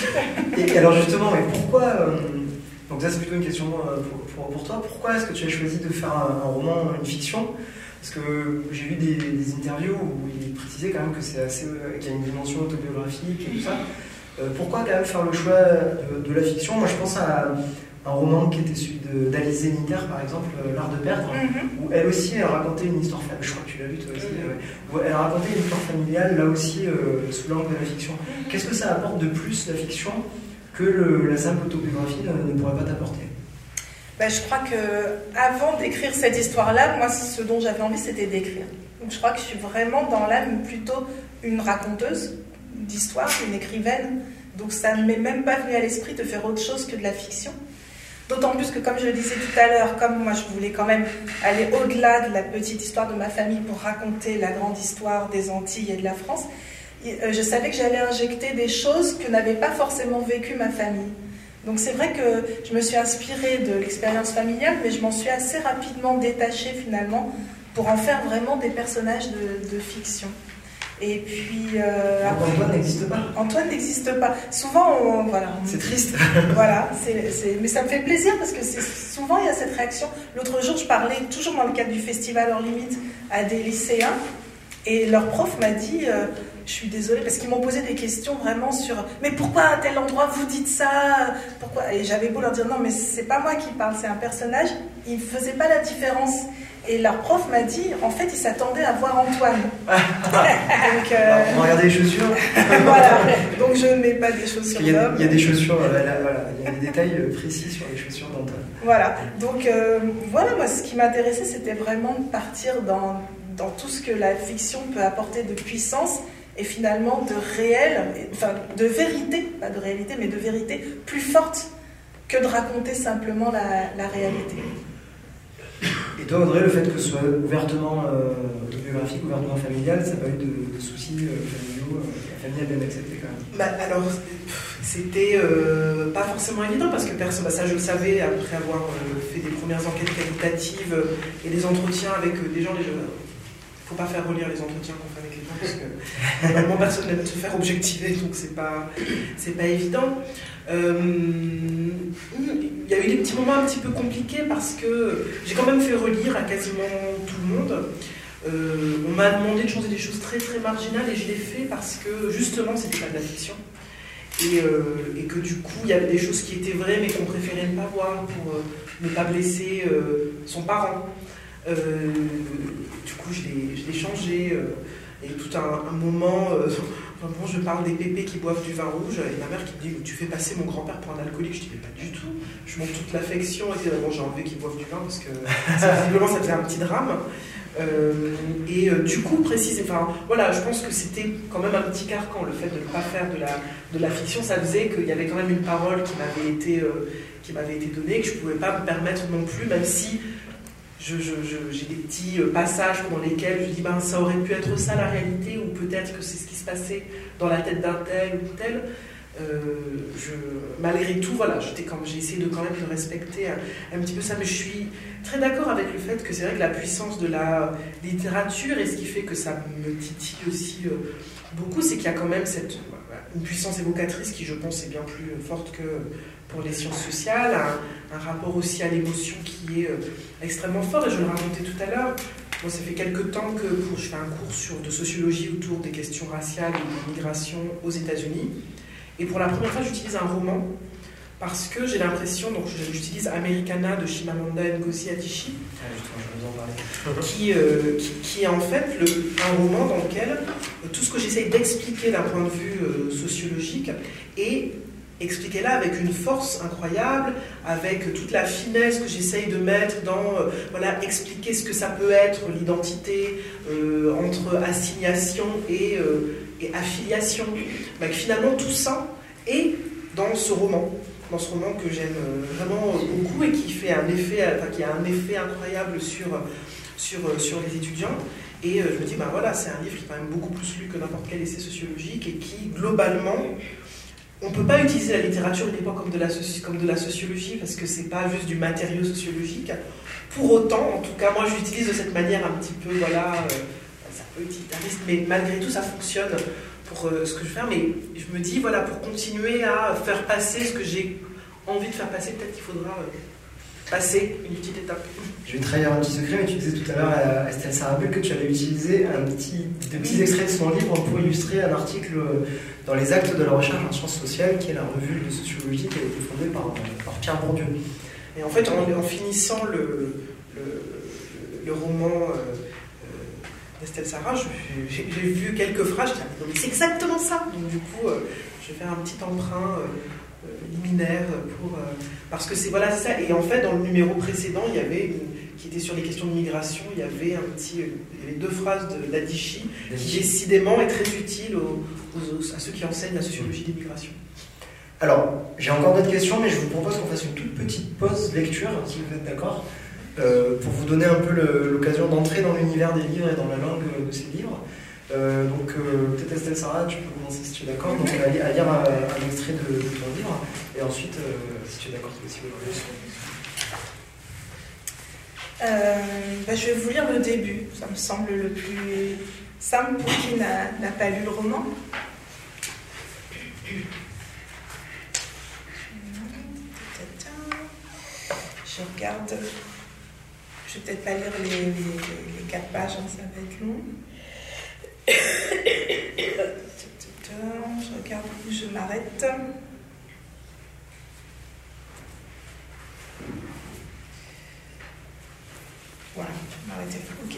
le sais. Et alors justement, mais pourquoi... Euh... Donc ça, c'est plutôt une question pour, pour, pour toi. Pourquoi est-ce que tu as choisi de faire un, un roman, une fiction? Parce que j'ai lu des, des interviews où il précisait quand même que c'est assez, qu'il y a une dimension autobiographique et tout ça. Euh, pourquoi quand même faire le choix de, de la fiction? Moi, je pense à, un roman qui était celui d'Alice Zéniter, par exemple, euh, L'Art de perdre, Mm-hmm. où elle aussi elle racontait une histoire familiale, je crois que tu l'as lu toi aussi, Mm-hmm. ouais, où elle racontait une histoire familiale, là aussi euh, sous l'angle de la fiction. Mm-hmm. Qu'est-ce que ça apporte de plus, la fiction, que le, la simple autobiographie ne, ne pourrait pas t'apporter? Ben, je crois que avant d'écrire cette histoire-là, moi, ce dont j'avais envie, c'était d'écrire. Donc, je crois que je suis vraiment dans l'âme plutôt une raconteuse d'histoire, une écrivaine. Donc, ça ne m'est même pas venu à l'esprit de faire autre chose que de la fiction. D'autant plus que, comme je le disais tout à l'heure, comme moi, je voulais quand même aller au-delà de la petite histoire de ma famille pour raconter la grande histoire des Antilles et de la France, je savais que j'allais injecter des choses que n'avait pas forcément vécu ma famille. Donc c'est vrai que je me suis inspirée de l'expérience familiale, mais je m'en suis assez rapidement détachée finalement pour en faire vraiment des personnages de, de fiction. Et puis... Euh, après, Antoine n'existe pas. Antoine n'existe pas. Souvent, on, voilà. C'est triste. Voilà, c'est, c'est, mais ça me fait plaisir parce que c'est, souvent il y a cette réaction. L'autre jour, je parlais, toujours dans le cadre du festival Hors Limite, à des lycéens, et leur prof m'a dit... Euh, je suis désolée parce qu'ils m'ont posé des questions vraiment sur mais pourquoi à tel endroit vous dites ça, pourquoi, et j'avais beau leur dire non mais c'est pas moi qui parle, c'est un personnage, ils ne faisaient pas la différence et leur prof m'a dit en fait ils s'attendaient à voir Antoine. Donc, euh... on va regarder les chaussures. Voilà, donc je ne mets pas des chaussures il y, a, d'homme. il y a des chaussures, euh, là, voilà, il y a des détails précis sur les chaussures d'Antoine. Voilà, donc euh, voilà, moi ce qui m'intéressait c'était vraiment de partir dans, dans tout ce que la fiction peut apporter de puissance et finalement de réel, enfin de vérité, pas de réalité, mais de vérité plus forte que de raconter simplement la, la réalité. Et toi, Audrey, le fait que ce soit ouvertement euh, autobiographique, ouvertement familial, ça n'a pas eu de, de soucis euh, familiaux, euh, la famille a bien accepté quand même? Bah, alors, c'était euh, pas forcément évident parce que personne, bah, ça je le savais après avoir euh, fait des premières enquêtes qualitatives euh, et des entretiens avec euh, des gens déjà. Faut pas faire relire les entretiens qu'on fait avec les gens parce que normalement personne n'aime se faire objectiver, donc c'est pas c'est pas évident. Euh, il y a eu des petits moments un petit peu compliqués parce que j'ai quand même fait relire à quasiment tout le monde. Euh, on m'a demandé de changer des choses très très marginales et je l'ai fait parce que justement c'était pas de la fiction et, euh, et que du coup il y avait des choses qui étaient vraies mais qu'on préférait ne pas voir pour euh, ne pas blesser euh, son parent. Euh, du coup, je l'ai, je l'ai changé. Euh, et tout un, un moment, euh, bon, je parle des pépés qui boivent du vin rouge, et ma mère qui me dit « Tu fais passer mon grand-père pour un alcoolique ?» Je dis « Mais pas du tout. » Je montre toute l'affection. Et bon, j'ai enlevé qu'ils boivent du vin parce que visiblement, ça faisait un petit drame. Euh, et euh, du coup, précise, enfin, voilà, je pense que c'était quand même un petit carcan, le fait de ne pas faire de la, de la fiction. Ça faisait qu'il y avait quand même une parole qui m'avait été, euh, qui m'avait été donnée, que je ne pouvais pas me permettre non plus, même si. Je, je, je, j'ai des petits passages dans lesquels je dis ben, ça aurait pu être ça la réalité, ou peut-être que c'est ce qui se passait dans la tête d'un tel ou tel. Euh, je, malgré tout, voilà, j'étais quand, j'ai essayé de quand même de respecter un, un petit peu ça, mais je suis très d'accord avec le fait que c'est vrai que la puissance de la littérature et ce qui fait que ça me titille aussi euh, beaucoup, c'est qu'il y a quand même cette, une puissance évocatrice qui, je pense, est bien plus forte que pour les sciences sociales, un, un rapport aussi à l'émotion qui est euh, extrêmement fort, et je le racontais tout à l'heure. Moi, ça fait quelques temps que pour, je fais un cours sur, de sociologie autour des questions raciales et de migration aux États-Unis. Et pour la première fois, j'utilise un roman parce que j'ai l'impression, donc j'utilise Americana de Chimamanda Ngozi Adichie, ah, qui, euh, qui, qui est en fait le, un roman dans lequel euh, tout ce que j'essaye d'expliquer d'un point de vue euh, sociologique est expliqué là avec une force incroyable, avec toute la finesse que j'essaye de mettre dans euh, voilà, expliquer ce que ça peut être l'identité euh, entre assignation et, euh, et affiliation. Ben, finalement, tout ça est dans ce roman, dans ce roman que j'aime vraiment beaucoup et qui fait un effet, enfin, qui a un effet incroyable sur, sur, sur les étudiants. Et euh, je me dis, ben voilà, c'est un livre qui est quand même beaucoup plus lu que n'importe quel essai sociologique et qui, globalement, on ne peut pas utiliser la littérature uniquement comme de la, comme de la sociologie parce que c'est pas juste du matériau sociologique. Pour autant, en tout cas, moi, je l'utilise de cette manière un petit peu, voilà, euh, c'est un peu utilitariste, mais malgré tout, ça fonctionne pour euh, ce que je fais. Mais je me dis, voilà, pour continuer à faire passer ce que j'ai envie de faire passer, peut-être qu'il faudra euh, passé, une petite étape. Je vais trahir un petit secret, mais tu disais tout à l'heure à Estelle Sarabul que tu avais utilisé un petit, des petits extraits de son livre pour illustrer un article dans les actes de la recherche en sciences sociales, qui est la revue de sociologie qui a été fondée par, par Pierre Bourdieu. Et en fait, en, en finissant le, le, le roman euh, d'Estelle Sarah, j'ai vu quelques phrases, je disais, mais c'est exactement ça. Donc du coup, euh, je vais faire un petit emprunt euh, euh, liminaire pour, euh, parce que c'est voilà ça. Et en fait, dans le numéro précédent, il y avait une, qui était sur les questions de migration, il y avait un petit, il y avait deux phrases de Ladichi qui décidément est très utile aux, aux, à ceux qui enseignent la sociologie des migrations. Alors, j'ai encore d'autres questions, mais je vous propose qu'on fasse une toute petite pause lecture, si vous êtes d'accord, euh, pour vous donner un peu l'occasion d'entrer dans l'univers des livres et dans la langue de ces livres. Euh, donc, euh, peut-être Estelle Sarah, tu peux commencer si tu es d'accord. Donc, à lire, à lire un, un extrait de, de ton livre, et ensuite, euh, si tu es d'accord, toi aussi, vous euh, bah, Je vais vous lire le début, ça me semble le plus simple pour qui n'a pas lu le roman. Je regarde, je vais peut-être pas lire les, les, les quatre pages, hein, ça va être long. Je regarde où je m'arrête. Voilà, je vais m'arrêter. Ok.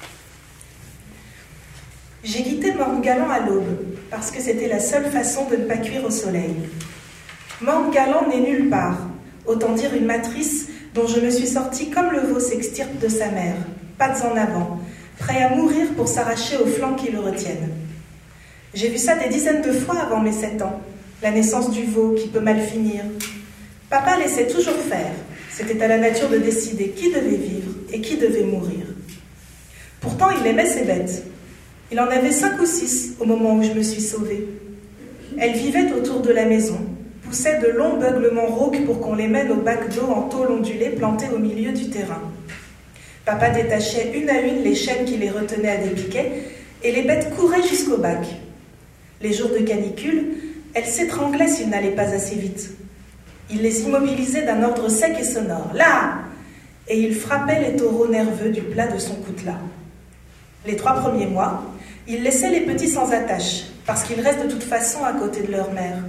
J'ai quitté Morne-Galant à l'aube, parce que c'était la seule façon de ne pas cuire au soleil. Morne-Galant n'est nulle part, autant dire une matrice dont je me suis sortie comme le veau s'extirpe de sa mère, pattes en avant, prêt à mourir pour s'arracher aux flancs qui le retiennent. J'ai vu ça des dizaines de fois avant mes sept ans, la naissance du veau qui peut mal finir. Papa laissait toujours faire, c'était à la nature de décider qui devait vivre et qui devait mourir. Pourtant, il aimait ses bêtes. Il en avait cinq ou six au moment où je me suis sauvée. Elles vivaient autour de la maison, poussaient de longs beuglements rauques pour qu'on les mène au bac d'eau en tôle ondulée planté au milieu du terrain. Papa détachait une à une les chaînes qui les retenaient à des piquets et les bêtes couraient jusqu'au bac. Les jours de canicule, elles s'étranglaient s'ils n'allaient pas assez vite. Il les immobilisait d'un ordre sec et sonore. Là! Et il frappait les taureaux nerveux du plat de son coutelas. Les trois premiers mois, il laissait les petits sans attache, parce qu'ils restent de toute façon à côté de leur mère.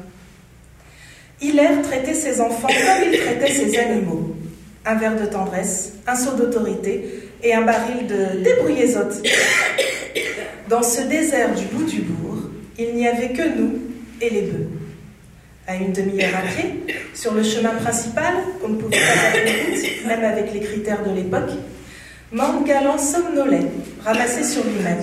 Hilaire traitait ses enfants comme il traitait ses animaux. Un verre de tendresse, un seau d'autorité et un baril de débrouillez-autres. Dans ce désert du bout du bourg, il n'y avait que nous et les bœufs. À une demi-heure à pied, sur le chemin principal, qu'on ne pouvait pas appeler route, même avec les critères de l'époque, Morne-Galant somnolait, ramassé sur lui-même.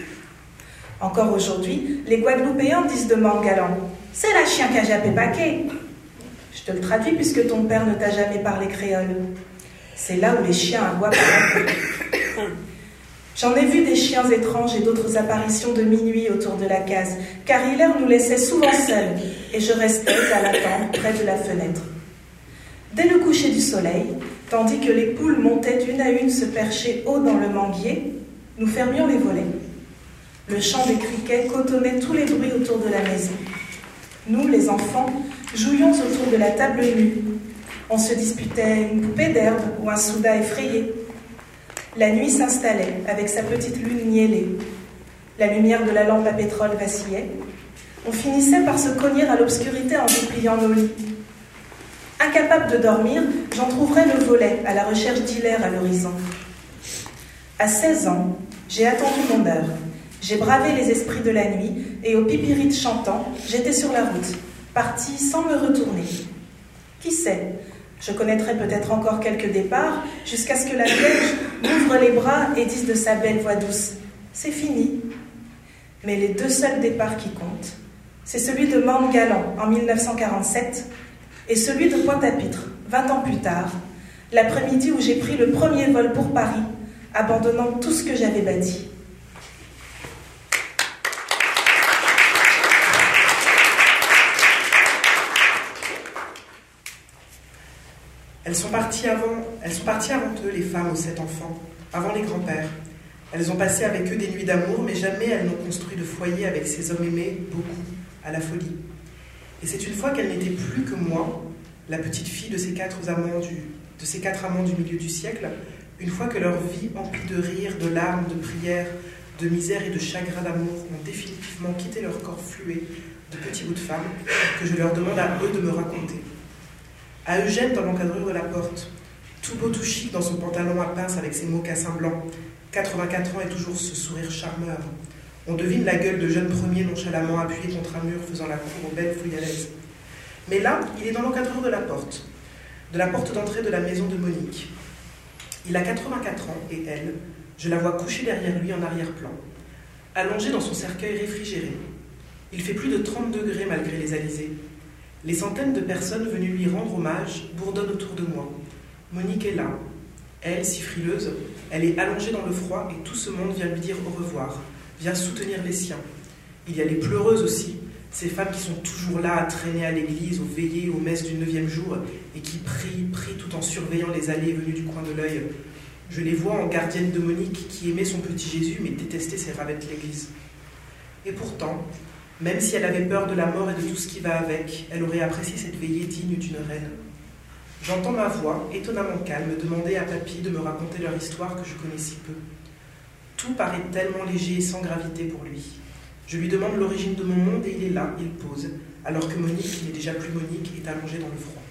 Encore aujourd'hui, les Guadeloupéens disent de Morne-Galant « C'est la chien qu'a jappé paquet !» Je te le traduis puisque ton père ne t'a jamais parlé créole. C'est là où les chiens aboient par la queue. J'en ai vu des chiens étranges et d'autres apparitions de minuit autour de la case, car Hilaire nous laissait souvent seuls, et je restais à l'attendre près de la fenêtre. Dès le coucher du soleil, tandis que les poules montaient une à une se percher haut dans le manguier, nous fermions les volets. Le chant des criquets cotonnait tous les bruits autour de la maison. Nous, les enfants, jouions autour de la table nue. On se disputait une poupée d'herbe ou un souda effrayé. La nuit s'installait avec sa petite lune niellée. La lumière de la lampe à pétrole vacillait. On finissait par se cogner à l'obscurité en dépliant nos lits. Incapable de dormir, j'entr'ouvrais le volet à la recherche d'Hilaire à l'horizon. À seize ans, j'ai attendu mon heure. J'ai bravé les esprits de la nuit et au pipirite chantant, j'étais sur la route, partie sans me retourner. Qui sait, je connaîtrai peut-être encore quelques départs jusqu'à ce que la Vierge m'ouvre les bras et dise de sa belle voix douce « C'est fini ». Mais les deux seuls départs qui comptent, c'est celui de Morne-Galant en mille neuf cent quarante-sept et celui de Pointe-à-Pitre, vingt ans plus tard, l'après-midi où j'ai pris le premier vol pour Paris, abandonnant tout ce que j'avais bâti. Elles sont parties avant, elles sont parties avant eux, les femmes aux sept enfants, avant les grands-pères. Elles ont passé avec eux des nuits d'amour, mais jamais elles n'ont construit de foyer avec ces hommes aimés, beaucoup, à la folie. Et c'est une fois qu'elles n'étaient plus que moi, la petite fille de ces quatre amants du de ces quatre amants du milieu du siècle, une fois que leur vie emplie de rires, de larmes, de prières, de misère et de chagrin d'amour ont définitivement quitté leur corps fluet de petits bouts de femmes, que je leur demande à eux de me raconter. À Eugène dans l'encadrure de la porte, tout beau tout chic dans son pantalon à pince avec ses mocassins blancs, quatre-vingt-quatre ans et toujours ce sourire charmeur. On devine la gueule de jeune premier nonchalamment appuyé contre un mur faisant la cour aux belles fouillalaises. Mais là, il est dans l'encadrure de la porte, de la porte d'entrée de la maison de Monique. Il a quatre-vingt-quatre ans et elle, je la vois couchée derrière lui en arrière-plan, allongée dans son cercueil réfrigéré. Il fait plus de trente degrés malgré les alizés. Les centaines de personnes venues lui rendre hommage bourdonnent autour de moi. Monique est là. Elle, si frileuse, elle est allongée dans le froid et tout ce monde vient lui dire au revoir, vient soutenir les siens. Il y a les pleureuses aussi, ces femmes qui sont toujours là à traîner à l'église, aux veillées, aux messes du neuvième jour et qui prient, prient tout en surveillant les allées et venues du coin de l'œil. Je les vois en gardienne de Monique qui aimait son petit Jésus mais détestait ses ravettes de l'église. Et pourtant, même si elle avait peur de la mort et de tout ce qui va avec, elle aurait apprécié cette veillée digne d'une reine. J'entends ma voix, étonnamment calme, demander à papy de me raconter leur histoire que je connais si peu. Tout paraît tellement léger et sans gravité pour lui. Je lui demande l'origine de mon monde et il est là, il pose, alors que Monique, qui n'est déjà plus Monique, est allongée dans le froid.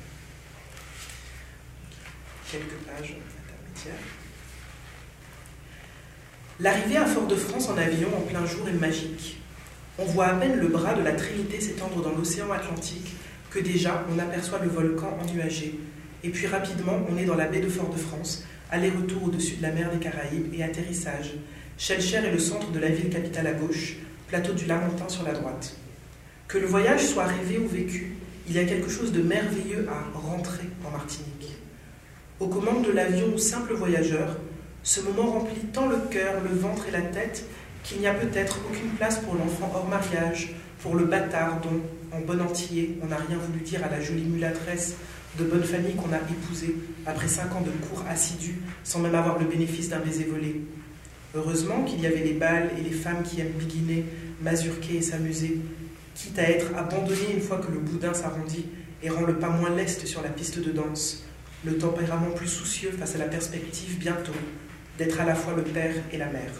Quelques pages intermédiaires. L'arrivée à Fort-de-France en avion en plein jour est magique. On voit à peine le bras de la Trinité s'étendre dans l'océan Atlantique que déjà on aperçoit le volcan ennuagé. Et puis rapidement, on est dans la baie de Fort-de-France, aller-retour au-dessus de la mer des Caraïbes et atterrissage. Schellcher est le centre de la ville capitale à gauche, plateau du Lamentin sur la droite. Que le voyage soit rêvé ou vécu, il y a quelque chose de merveilleux à rentrer en Martinique. Aux commandes de l'avion ou simple voyageur, ce moment remplit tant le cœur, le ventre et la tête qu'il n'y a peut-être aucune place pour l'enfant hors mariage, pour le bâtard dont, en bon antillais, on n'a rien voulu dire à la jolie mulâtresse de bonne famille qu'on a épousée après cinq ans de cours assidus sans même avoir le bénéfice d'un baiser volé. Heureusement qu'il y avait les bals et les femmes qui aiment biguiner, mazurquer et s'amuser, quitte à être abandonnées une fois que le boudin s'arrondit et rend le pas moins leste sur la piste de danse, le tempérament plus soucieux face à la perspective bientôt d'être à la fois le père et la mère.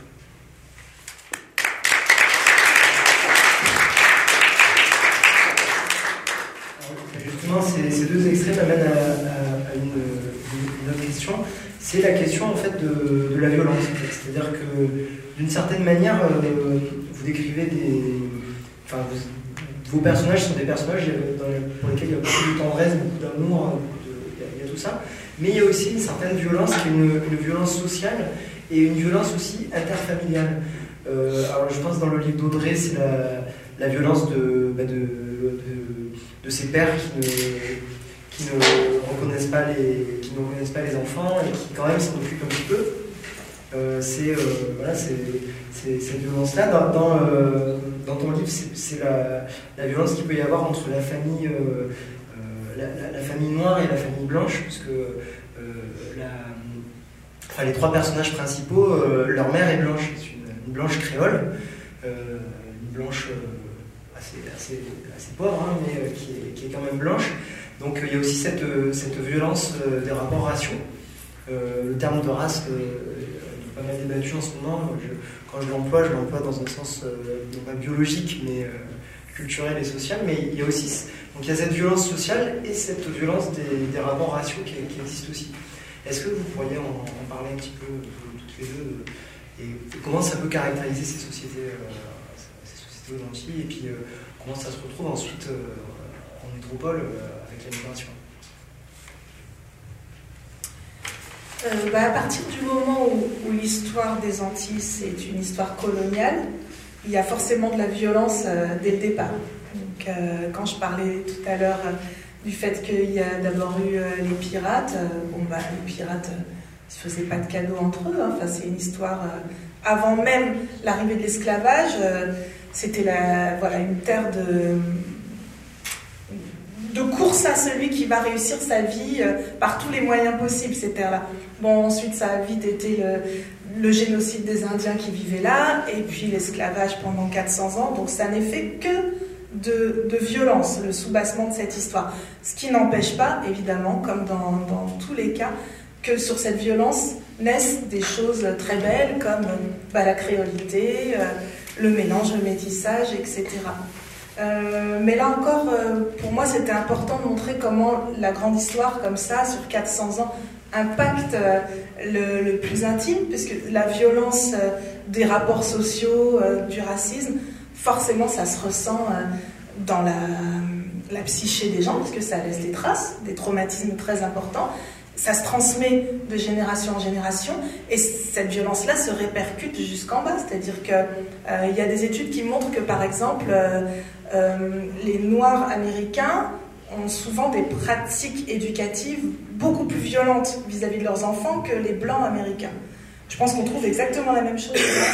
Justement, ces, ces deux extraits m'amènent à, à, à une, une autre question. C'est la question en fait de, de la violence. C'est-à-dire que d'une certaine manière, euh, vous décrivez des, enfin, vous, vos personnages sont des personnages dans les, pour lesquels il y a beaucoup de tendresse, beaucoup d'amour, il y, y a tout ça. Mais il y a aussi une certaine violence qui est une, une violence sociale et une violence aussi interfamiliale. Euh, alors je pense dans le livre d'Audrey, c'est la, la violence de, bah de, de, de ces pères qui ne, qui ne reconnaissent pas les, qui ne reconnaissent pas les enfants et qui quand même s'en occupent un petit peu. Euh, c'est euh, voilà, c'est, c'est cette violence-là. Dans, dans, euh, dans ton livre, c'est, c'est la, la violence qu'il peut y avoir entre la famille, euh, euh, la, la, la famille noire et la famille blanche, puisque euh, la, enfin, les trois personnages principaux, euh, leur mère est blanche, c'est une, une blanche créole, euh, une blanche euh, assez, assez, assez pauvre, hein, mais euh, qui, est, qui est quand même blanche. Donc euh, il y a aussi cette, cette violence euh, des rapports raciaux. Euh, le terme de race euh, est pas mal débattu en ce moment. Je, quand je l'emploie, je l'emploie dans un sens euh, non pas biologique, mais euh, culturel et social. Mais il y a aussi donc il y a cette violence sociale et cette violence des, des rapports raciaux qui, qui existent aussi. Est-ce que vous pourriez en, en parler un petit peu toutes les deux et, et comment ça peut caractériser ces sociétés, euh, ces sociétés aux Antilles et puis euh, comment ça se retrouve ensuite euh, en métropole euh, avec la migration? Euh, bah à partir du moment où, où l'histoire des Antilles c'est une histoire coloniale, il y a forcément de la violence euh, dès le départ. Donc, euh, quand je parlais tout à l'heure euh, du fait qu'il y a d'abord eu euh, les pirates, euh, bon bah les pirates euh, ils se faisaient pas de cadeaux entre eux. Hein. Enfin, c'est une histoire euh, avant même l'arrivée de l'esclavage. Euh, c'était la voilà une terre de de course à celui qui va réussir sa vie euh, par tous les moyens possibles, ces terres-là. Bon, ensuite, ça a vite été le, le génocide des Indiens qui vivaient là, et puis l'esclavage pendant quatre cents ans, donc ça n'est fait que de, de violence, le soubassement de cette histoire. Ce qui n'empêche pas, évidemment, comme dans, dans tous les cas, que sur cette violence naissent des choses très belles comme bah, la créolité, euh, le mélange, le métissage, et cetera. Euh, mais là encore, euh, pour moi, c'était important de montrer comment la grande histoire, comme ça, sur quatre cents ans, impacte euh, le, le plus intime, puisque la violence euh, des rapports sociaux, euh, du racisme, forcément, ça se ressent euh, dans la, la psyché des gens, parce que ça laisse des traces, des traumatismes très importants. Ça se transmet de génération en génération, et cette violence-là se répercute jusqu'en bas. C'est-à-dire qu'il euh, y a des études qui montrent que, par exemple, euh, euh, les Noirs américains ont souvent des pratiques éducatives beaucoup plus violentes vis-à-vis de leurs enfants que les Blancs américains. Je pense qu'on trouve exactement la même chose.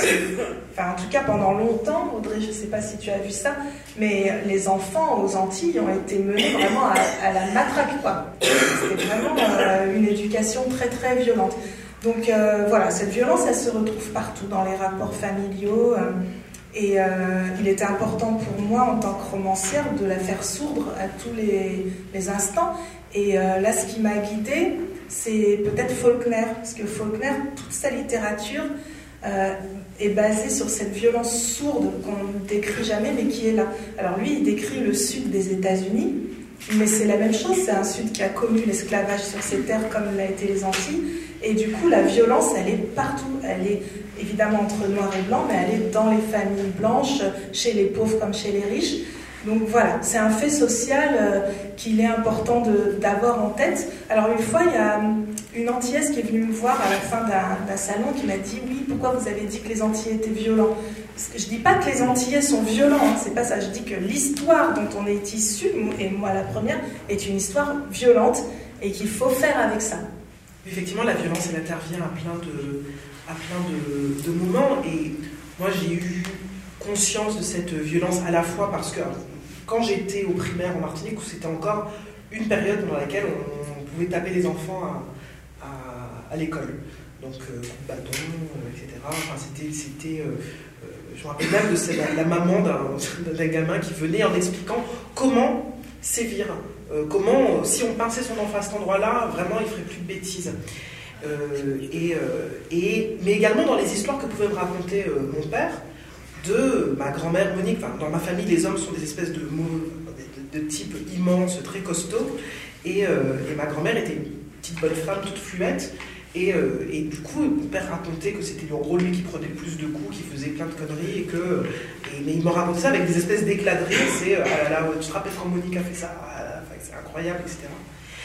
Enfin, en tout cas, pendant longtemps, Audrey, je ne sais pas si tu as vu ça, mais les enfants aux Antilles ont été menés vraiment à, à la matraque, quoi. C'était vraiment euh, une éducation très, très violente. Donc, euh, voilà, cette violence, elle se retrouve partout, dans les rapports familiaux. Euh, et euh, il était important pour moi, en tant que romancière, de la faire sourdre à tous les, les instants. Et euh, là, ce qui m'a guidée, c'est peut-être Faulkner, parce que Faulkner, toute sa littérature euh, est basée sur cette violence sourde qu'on ne décrit jamais, mais qui est là. Alors lui, il décrit le sud des États-Unis, mais c'est la même chose, c'est un sud qui a connu l'esclavage sur ses terres comme l'a été les Antilles, et du coup, la violence, elle est partout. Elle est évidemment entre noirs et blancs, mais elle est dans les familles blanches, chez les pauvres comme chez les riches. Donc voilà, c'est un fait social euh, qu'il est important de, d'avoir en tête. Alors une fois, il y a une Antillaise qui est venue me voir à la fin d'un, d'un salon qui m'a dit « Oui, pourquoi vous avez dit que les Antillais étaient violents ?» Je ne dis pas que les Antillais sont violents, hein, c'est pas ça. Je dis que l'histoire dont on est issu, et moi la première, est une histoire violente et qu'il faut faire avec ça. Effectivement, la violence, elle intervient à plein de, à plein de, de moments. Et moi, j'ai eu conscience de cette violence à la fois parce que quand j'étais au primaire en Martinique, où c'était encore une période pendant laquelle on, on pouvait taper les enfants à, à, à l'école. Donc, euh, coup de bâton, euh, et cetera. Enfin, c'était, c'était, euh, euh, je me rappelle même de cette, la, la maman d'un, d'un gamin qui venait en expliquant comment sévir. Euh, comment, si on pinçait son enfant à cet endroit-là, vraiment, il ne ferait plus de bêtises. Euh, et, euh, et, mais également dans les histoires que pouvait me raconter euh, mon père, de ma grand-mère Monique. Enfin, dans ma famille, les hommes sont des espèces de, de, de type immense, très costaud. Et, euh, et ma grand-mère était une petite bonne femme, toute fluette. Et, euh, et du coup, mon père racontait que c'était en gros lui qui prenait le plus de coups, qui faisait plein de conneries. Et que, et, mais il me racontait ça avec des espèces d'éclats de rire. C'est, ah là là, tu te rappelles quand Monique a fait ça, ah, enfin, c'est incroyable, et cetera.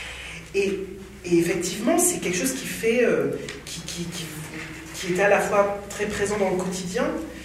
Et, et effectivement, c'est quelque chose qui fait, euh, qui, qui, qui, qui était à la fois très présent dans le quotidien,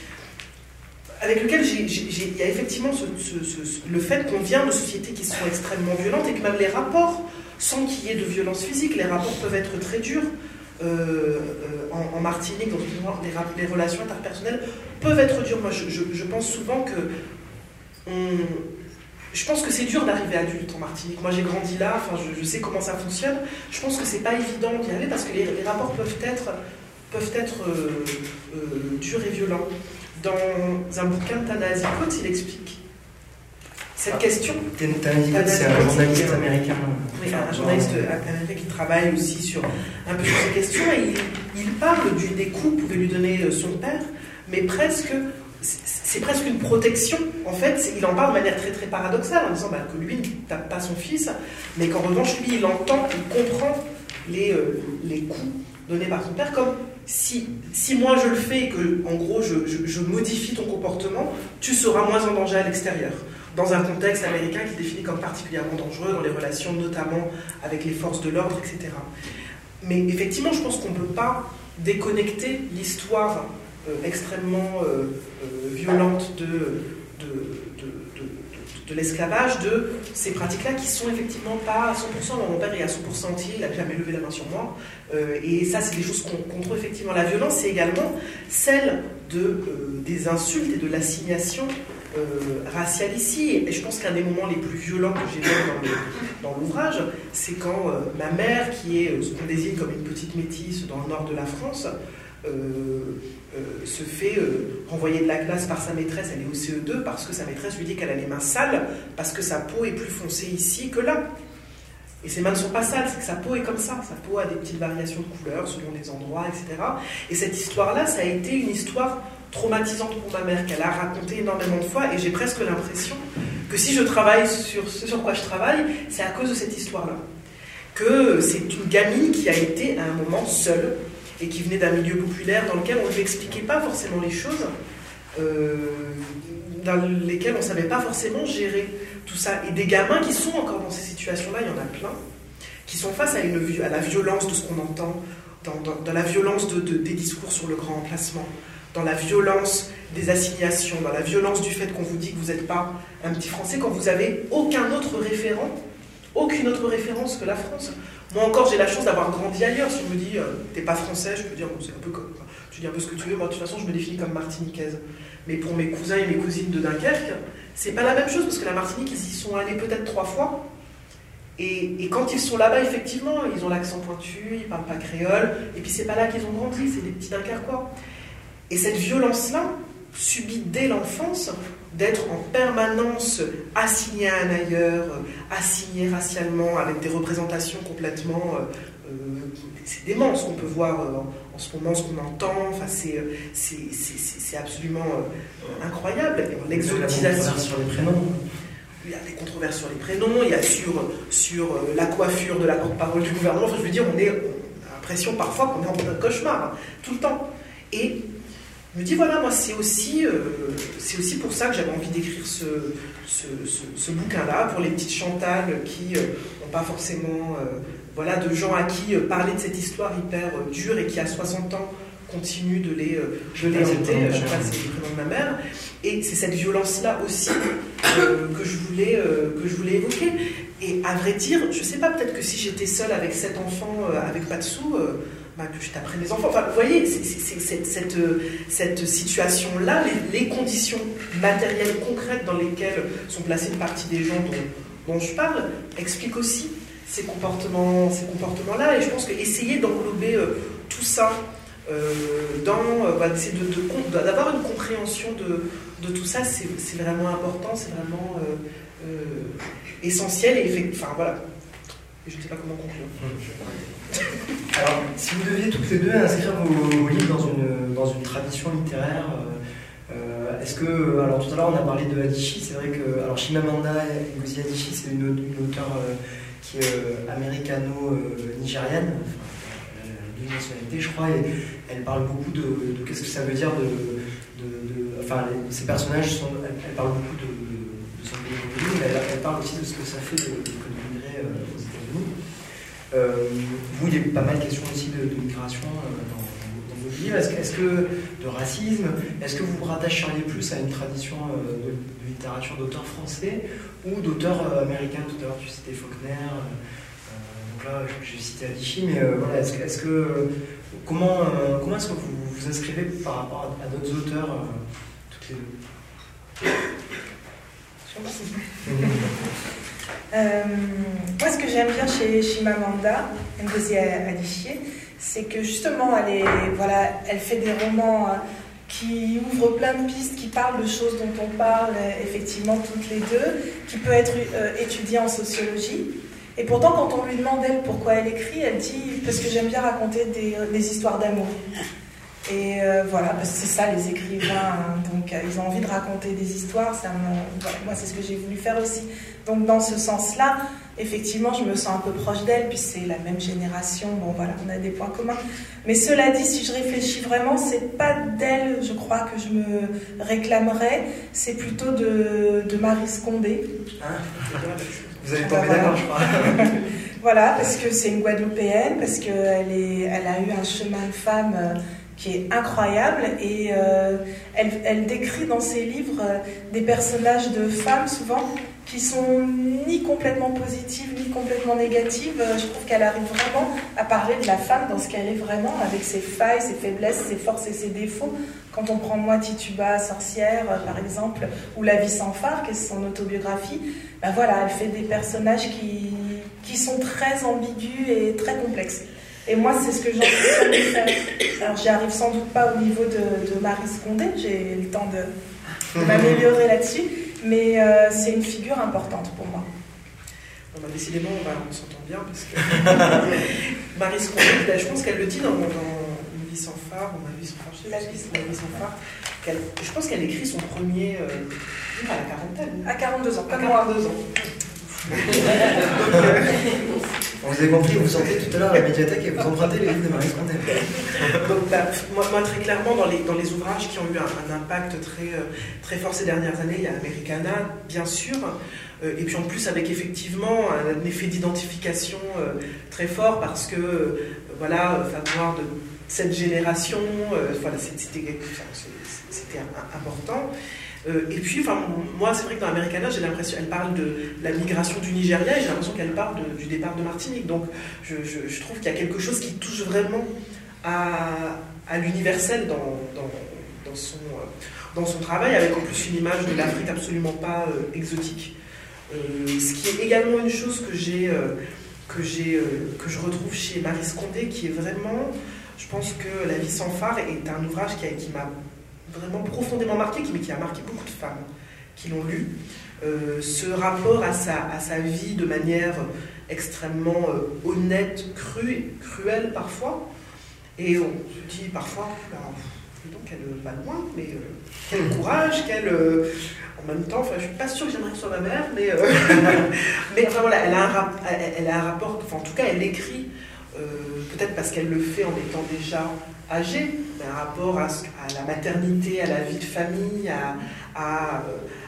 avec lequel j'ai, j'ai, j'ai, il y a effectivement ce, ce, ce, le fait qu'on vient de sociétés qui sont extrêmement violentes et que même les rapports, sans qu'il y ait de violence physique, les rapports peuvent être très durs. Euh, euh, en, en Martinique, donc, les, les relations interpersonnelles peuvent être dures. Moi, je, je, je pense souvent que on, je pense que c'est dur d'arriver adulte en Martinique. Moi, j'ai grandi là, enfin, je, je sais comment ça fonctionne. Je pense que c'est pas évident d'y aller parce que les, les rapports peuvent être, peuvent être euh, euh, durs et violents. Dans un bouquin de Tanasi Coates, il explique cette ah, question. Tanasi Coates, c'est un journaliste américain. Oui, un journaliste américain qui travaille aussi sur un peu sur ces questions. Et il, il parle du, des coups que pouvait lui donner son père, mais presque, c'est, c'est presque une protection. En fait, il en parle de manière très très paradoxale, en disant bah, que lui ne tape pas son fils, mais qu'en revanche, lui, il entend, il comprend les, euh, les coups donnés par son père comme Si, si moi je le fais et que, en gros, je, je, je modifie ton comportement, tu seras moins en danger à l'extérieur. Dans un contexte américain qui est défini comme particulièrement dangereux, dans les relations notamment avec les forces de l'ordre, et cetera. Mais effectivement, je pense qu'on ne peut pas déconnecter l'histoire euh, extrêmement euh, euh, violente de, de, de, de, de, de l'esclavage, de ces pratiques-là qui sont effectivement pas à cent pour cent. Mon père est à cent pour cent entier, il n'a jamais levé la main sur moi. Euh, et ça, c'est des choses qu'on, qu'on trouve effectivement. La violence, c'est également celle de, euh, des insultes et de l'assignation euh, raciale ici. Et je pense qu'un des moments les plus violents que j'ai vu dans, le, dans l'ouvrage, c'est quand euh, ma mère, qui est euh, ce qu'on désigne comme une petite métisse dans le nord de la France, euh, euh, se fait euh, renvoyer de la classe par sa maîtresse, elle est au C E deux, parce que sa maîtresse lui dit qu'elle a les mains sales, parce que sa peau est plus foncée ici que là. Et ses mains ne sont pas sales, c'est que sa peau est comme ça. Sa peau a des petites variations de couleurs selon les endroits, et cetera. Et cette histoire-là, ça a été une histoire traumatisante pour ma mère, qu'elle a racontée énormément de fois, et j'ai presque l'impression que si je travaille sur ce sur quoi je travaille, c'est à cause de cette histoire-là. Que c'est une gamine qui a été à un moment seule, et qui venait d'un milieu populaire dans lequel on ne lui expliquait pas forcément les choses, euh, dans lesquelles on ne savait pas forcément gérer tout ça. Et des gamins qui sont encore dans ces situations-là, il y en a plein, qui sont face à, une, à la violence de ce qu'on entend, dans, dans, dans la violence de, de, des discours sur le grand emplacement, dans la violence des assignations, dans la violence du fait qu'on vous dit que vous n'êtes pas un petit Français quand vous n'avez aucun autre référent, aucune autre référence que la France. Moi encore, j'ai la chance d'avoir grandi ailleurs. Si on me dit euh, t'es pas français, je peux dire bon, c'est un peu comme, enfin, tu dis un peu ce que tu veux. Moi, de toute façon, je me définis comme martiniquaise. Mais pour mes cousins et mes cousines de Dunkerque, c'est pas la même chose parce que la Martinique, ils y sont allés peut-être trois fois. Et, et quand ils sont là-bas, effectivement, ils ont l'accent pointu, ils parlent pas créole. Et puis c'est pas là qu'ils ont grandi, c'est des petits Dunkerquois. Et cette violence-là, subie dès l'enfance, d'être en permanence assigné à un ailleurs, assigné racialement, avec des représentations complètement... Euh, c'est dément ce qu'on peut voir euh, en ce moment, ce qu'on entend, enfin, c'est, c'est, c'est, c'est absolument euh, incroyable. L'exotisation sur les prénoms. Il y a des controverses sur les prénoms, il y a sur, sur euh, la coiffure de la porte-parole du gouvernement. Enfin, je veux dire, on, est, on a l'impression parfois qu'on est en plein cauchemar, hein, tout le temps. Et je me dis, voilà, moi, c'est aussi, euh, c'est aussi pour ça que j'avais envie d'écrire ce, ce, ce, ce bouquin-là, pour les petites Chantal qui n'ont euh, pas forcément, euh, voilà, de gens à qui euh, parler de cette histoire hyper euh, dure et qui, à soixante ans, continuent de les, euh, de les hanter. Chantal, c'est le prénom de ma mère. Et c'est cette violence-là aussi euh, que, je voulais, euh, que je voulais évoquer. Et à vrai dire, je ne sais pas, peut-être que si j'étais seule avec sept enfants, euh, avec pas de sous, euh, bah, que je taperais mes enfants. Enfin, vous voyez, c'est, c'est, c'est, cette, cette, cette situation-là, les, les conditions matérielles concrètes dans lesquelles sont placées une partie des gens dont, dont je parle, expliquent aussi ces comportements, ces comportements-là. Et je pense qu'essayer d'englober euh, tout ça euh, dans, euh, bah, c'est de, de, d'avoir une compréhension de, de tout ça, c'est, c'est vraiment important, c'est vraiment euh, euh, essentiel. Et effect... enfin, voilà. Je ne sais pas comment conclure. Alors, si vous deviez toutes les deux inscrire vos, vos livres dans une, dans une tradition littéraire, euh, est-ce que... Alors, tout à l'heure, on a parlé de Adichie. C'est vrai que... Alors, Chimamanda Ngozi Adichie, c'est une, une auteure euh, qui est euh, américano-nigérienne, enfin, euh, d'une nationalité, je crois, et elle parle beaucoup de, de qu'est-ce que ça veut dire de... de, de enfin, les, ces personnages, sont, elle, elle parle beaucoup de, de, de son pays d'origine, mais elle, elle parle aussi de ce que ça fait de, de, de migrer euh, aux États-Unis. Euh, vous, il y a eu pas mal de questions aussi de, de migration euh, dans, dans vos livres. Est-ce que, est-ce que de racisme, est-ce que vous vous rattacheriez plus à une tradition euh, de, de littérature d'auteurs français ou d'auteurs euh, américains? Tout à l'heure, tu citais Faulkner. Euh, donc là, j'ai cité Adichie, mais euh, voilà, est-ce que, est-ce que comment, euh, comment est-ce que vous vous inscrivez par rapport à, à d'autres auteurs, euh, toutes les deux? Euh, moi, ce que j'aime bien chez Chimamanda Ngozi Adichie, c'est que justement, elle, est, voilà, elle fait des romans euh, qui ouvrent plein de pistes, qui parlent de choses dont on parle euh, effectivement toutes les deux, qui peut être euh, étudiée en sociologie. Et pourtant, quand on lui demande elle pourquoi elle écrit, elle dit parce que j'aime bien raconter des, des histoires d'amour. Et euh, voilà, parce que c'est ça les écrivains, hein. Donc euh, ils ont envie de raconter des histoires, ça me, voilà, moi c'est ce que j'ai voulu faire aussi. Donc dans ce sens-là, effectivement je me sens un peu proche d'elle, puis c'est la même génération, bon voilà, on a des points communs. Mais cela dit, si je réfléchis vraiment, c'est pas d'elle, je crois, que je me réclamerais, c'est plutôt de, de Marie Scondé. Hein? Vous allez tomber d'accord, je crois. Voilà, parce que c'est une Guadeloupéenne, parce qu'elle est, elle a eu un chemin de femme euh, qui est incroyable, et euh, elle, elle décrit dans ses livres euh, des personnages de femmes souvent qui sont ni complètement positives ni complètement négatives. Euh, je trouve qu'elle arrive vraiment à parler de la femme dans ce qu'elle est vraiment, avec ses failles, ses faiblesses, ses forces et ses défauts. Quand on prend Moi Tituba, sorcière euh, par exemple, ou La vie sans phare, qui est son autobiographie, ben voilà, elle fait des personnages qui, qui sont très ambigus et très complexes. Et moi, c'est ce que j'ambitionne de faire. Alors, j'y arrive sans doute pas au niveau de, de Marie Scondé, j'ai le temps de, de m'améliorer là-dessus, mais euh, c'est une figure importante pour moi. Bon, bah, décidément, on, va, on s'entend bien, parce que Marie Scondé, je pense qu'elle le dit dans, dans Une vie sans phare, ou Ma vie sans phare, je sais pas, La vie sans phare, qu'elle, je pense qu'elle écrit son premier euh, livre à la quarantaine. À quarante-deux ans. À quarante-deux ans. On vous avez compris, vous sortez tout à l'heure à la médiathèque et vous empruntez les livres de Marie Scondé. Donc, bah, moi, moi, très clairement, dans les, dans les ouvrages qui ont eu un, un impact très, très fort ces dernières années, il y a Americana, bien sûr, euh, et puis en plus avec effectivement un, un effet d'identification euh, très fort, parce que, euh, voilà, enfin, voir de cette génération, euh, voilà, c'était, c'était important. Euh, et puis, enfin, moi, c'est vrai que dans Americana, j'ai l'impression, elle parle de la migration du Nigeria, et j'ai l'impression qu'elle parle de, du départ de Martinique. Donc, je, je, je trouve qu'il y a quelque chose qui touche vraiment à, à l'universel dans, dans, dans, son, dans son travail, avec en plus une image de l'Afrique absolument pas euh, exotique. Euh, ce qui est également une chose que j'ai, euh, que j'ai, euh, que je retrouve chez Marie Scondé, qui est vraiment, je pense que La vie sans phare est un ouvrage qui, a, qui m'a vraiment profondément marqué, mais qui a marqué beaucoup de femmes qui l'ont lu. Euh, ce rapport à sa, à sa vie de manière extrêmement euh, honnête, crue, cruelle parfois. Et on se dit parfois, ben, donc elle va loin, mais euh, quel courage, quel... Euh, en même temps, enfin, je ne suis pas sûre que j'aimerais que ce soit ma mère, mais, euh, mais enfin voilà, elle a un, rap, elle, elle a un rapport, enfin en tout cas elle écrit, euh, peut-être parce qu'elle le fait en étant déjà âgée, mais un rapport à, à la maternité, à la vie de famille, à, à,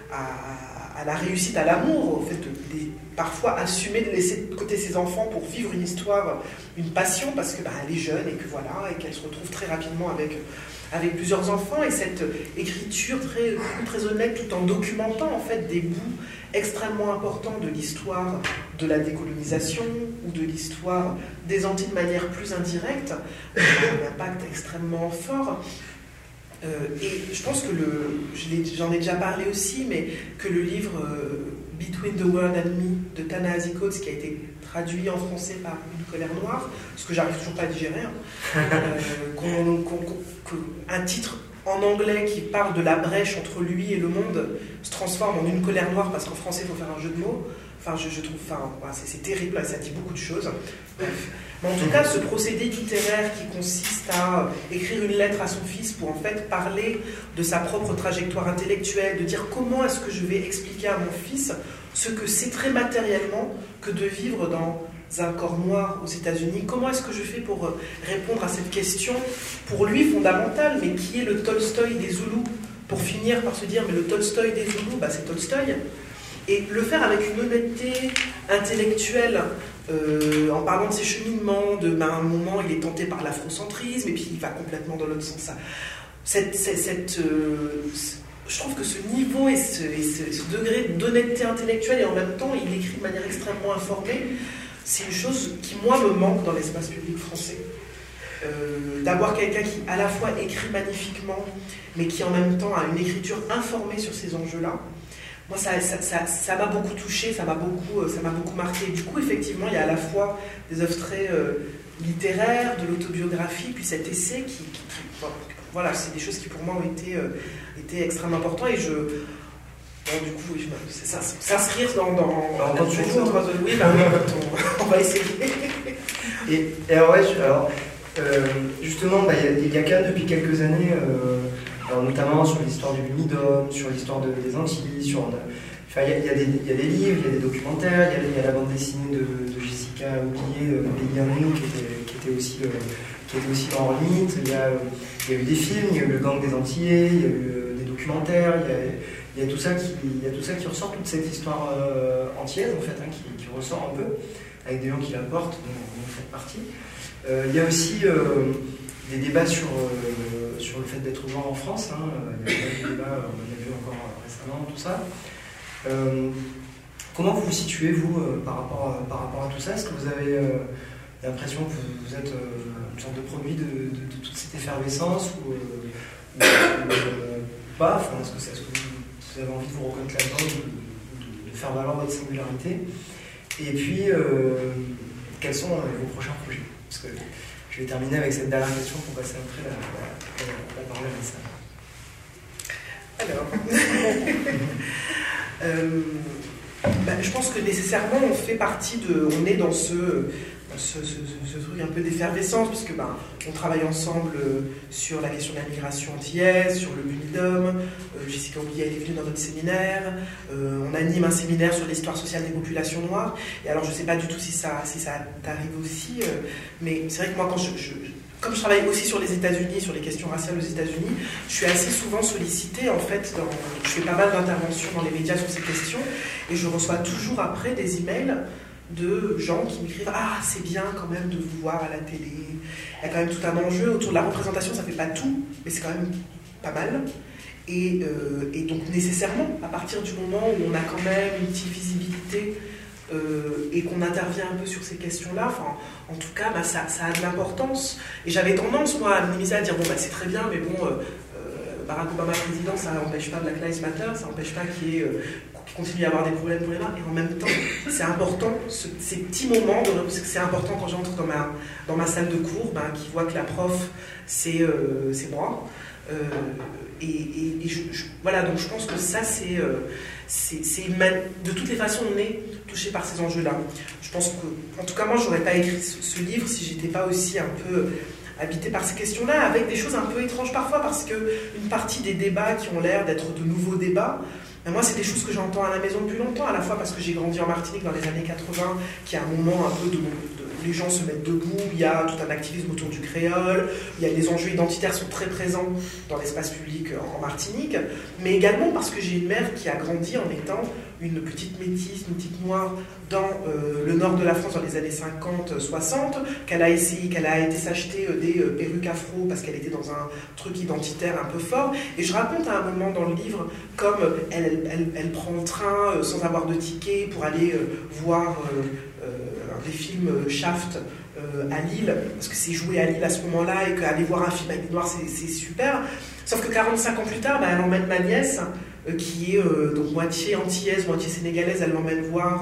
à, à la réussite, à l'amour, au fait de, de parfois assumer de laisser de côté ses enfants pour vivre une histoire, une passion, parce que bah, elle est jeune et que voilà, et qu'elle se retrouve très rapidement avec, avec plusieurs enfants, et cette écriture très, très honnête, tout en documentant en fait des bouts extrêmement importants de l'histoire de la décolonisation ou de l'histoire des Antilles de manière plus indirecte, euh, un impact extrêmement fort. Euh, et je pense que le, je l'ai, j'en ai déjà parlé aussi, mais que le livre euh, Between the World and Me de Ta-Nehisi Coates, qui a été traduit en français par Une colère noire, ce que j'arrive toujours pas à digérer, hein, euh, qu'on, qu'on, qu'on, un titre en anglais qui parle de la brèche entre lui et le monde se transforme en Une colère noire, parce qu'en français il faut faire un jeu de mots. Enfin, je, je trouve, enfin, c'est, c'est terrible, ça dit beaucoup de choses. Bref. Mais en tout cas, ce procédé littéraire qui consiste à écrire une lettre à son fils pour en fait parler de sa propre trajectoire intellectuelle, de dire comment est-ce que je vais expliquer à mon fils ce que c'est très matériellement que de vivre dans un corps noir aux États-Unis. Comment est-ce que je fais pour répondre à cette question, pour lui fondamentale, mais qui est le Tolstoï des Zoulous, pour finir par se dire, mais le Tolstoï des Zoulous, bah, c'est Tolstoï. Et le faire avec une honnêteté intellectuelle, euh, en parlant de ses cheminements, de ben, à un moment il est tenté par l'afrocentrisme, et puis il va complètement dans l'autre sens. Cette, cette, cette, euh, je trouve que ce niveau et ce, et ce, ce degré d'honnêteté intellectuelle, et en même temps il écrit de manière extrêmement informée, c'est une chose qui, moi, me manque dans l'espace public français. Euh, d'avoir quelqu'un qui, à la fois, écrit magnifiquement, mais qui, en même temps, a une écriture informée sur ces enjeux-là. Moi, ça, ça, ça, ça m'a beaucoup touché, ça m'a beaucoup, ça m'a beaucoup marqué. Du coup, effectivement, il y a à la fois des œuvres très euh, littéraires, de l'autobiographie, puis cet essai qui... qui, qui bon, voilà, c'est des choses qui, pour moi, ont été, euh, été extrêmement importantes. Et je... Bon, du coup, c'est ça, s'inscrire dans... dans alors, dans trois oui, bah, on, on va essayer. Et, et alors, ouais, je, alors euh, justement, bah, il y a quand même depuis quelques années... Euh, alors notamment sur l'histoire du Lumidum, sur l'histoire de, des Antilles, sur, enfin, il, y a, il, y a des, il y a des livres, il y a des documentaires, il y a, il y a la bande dessinée de, de Jessica Oublié, euh, Pays Amour, qui était, qui, était aussi, euh, qui était aussi dans Limite. Il y, a, il y a eu des films, il y a eu Le Gang des Antillais, il y a eu euh, des documentaires, il y a, il y a tout ça qui, il y a tout ça qui ressort, toute cette histoire euh, antillaise en fait, hein, qui, qui ressort un peu, avec des gens qui la portent, dont vous faites partie. Euh, il y a aussi euh, des débats sur, euh, sur le fait d'être noir en France, hein. Il y a des débats, on en a vu encore récemment, tout ça. Euh, comment vous vous situez, vous, euh, par, rapport à, par rapport à tout ça? Est-ce que vous avez euh, l'impression que vous, vous êtes euh, une sorte de produit de, de, de toute cette effervescence ou, euh, ou, ou euh, pas enfin, est-ce, que c'est, est-ce que vous, vous avez envie de vous reconnaître là-dedans, de, de, de faire valoir votre singularité? Et puis, euh, quels sont euh, vos prochains projets? Parce que je vais terminer avec cette dernière question pour passer après la, la, la, la parole à Lisa. Alors, euh, bah, je pense que nécessairement on fait partie de, on est dans ce, ce, ce, ce truc un peu d'effervescence, puisque bah, on travaille ensemble sur la question de la migration antillaise, sur le Bunidom. Euh, Jessica Oublier est venue dans notre séminaire. Euh, on anime un séminaire sur l'histoire sociale des populations noires. Et alors je ne sais pas du tout si ça, si ça t'arrive aussi, euh, mais c'est vrai que moi quand je, je Comme je travaille aussi sur les États-Unis, sur les questions raciales aux États-Unis, je suis assez souvent sollicitée, en fait, dans, je fais pas mal d'interventions dans les médias sur ces questions, et je reçois toujours après des emails de gens qui m'écrivent « Ah, c'est bien quand même de vous voir à la télé, il y a quand même tout un enjeu autour de la représentation, ça fait pas tout, mais c'est quand même pas mal. » Et, euh, et donc nécessairement, à partir du moment où on a quand même une petite visibilité Euh, et qu'on intervient un peu sur ces questions-là, enfin, en tout cas, bah, ça, ça a de l'importance. Et j'avais tendance, moi, à minimiser, à dire, bon, bah, c'est très bien, mais bon, euh, euh, Barack Obama président, ça n'empêche pas Black Lives Matter, ça n'empêche pas qu'il y ait, euh, qu'il continue à y avoir des problèmes pour les noirs, et en même temps, c'est important, ce, ces petits moments, de, c'est important quand j'entre dans ma, dans ma salle de cours, bah, qui voit que la prof, c'est, euh, c'est moi. Euh, et, et, et je, je, voilà, donc je pense que ça, c'est... Euh, C'est, c'est de toutes les façons, on est touché par ces enjeux-là. Je pense que, en tout cas, moi, j'aurais pas écrit ce, ce livre si j'étais pas aussi un peu habitée par ces questions-là, avec des choses un peu étranges parfois, parce que une partie des débats qui ont l'air d'être de nouveaux débats, ben moi, c'est des choses que j'entends à la maison depuis longtemps, à la fois parce que j'ai grandi en Martinique dans les années quatre-vingts, qui est un moment un peu de, de les gens se mettent debout, il y a tout un activisme autour du créole, il y a les enjeux identitaires sont très présents dans l'espace public en Martinique, mais également parce que j'ai une mère qui a grandi en étant une petite métisse, une petite noire dans euh, le nord de la France dans les années cinquante soixante, qu'elle a essayé, qu'elle a été s'acheter euh, des euh, perruques afro parce qu'elle était dans un truc identitaire un peu fort. Et je raconte à un moment dans le livre comme elle, elle, elle, elle prend le train euh, sans avoir de ticket pour aller euh, voir euh, euh, des films euh, Shaft euh, à Lille, parce que c'est joué à Lille à ce moment-là et qu'aller voir un film avec des noirs c'est, c'est super. Sauf que quarante-cinq ans plus tard, bah, elle emmène ma nièce qui est euh, donc moitié antillaise, moitié sénégalaise, elle l'emmène voir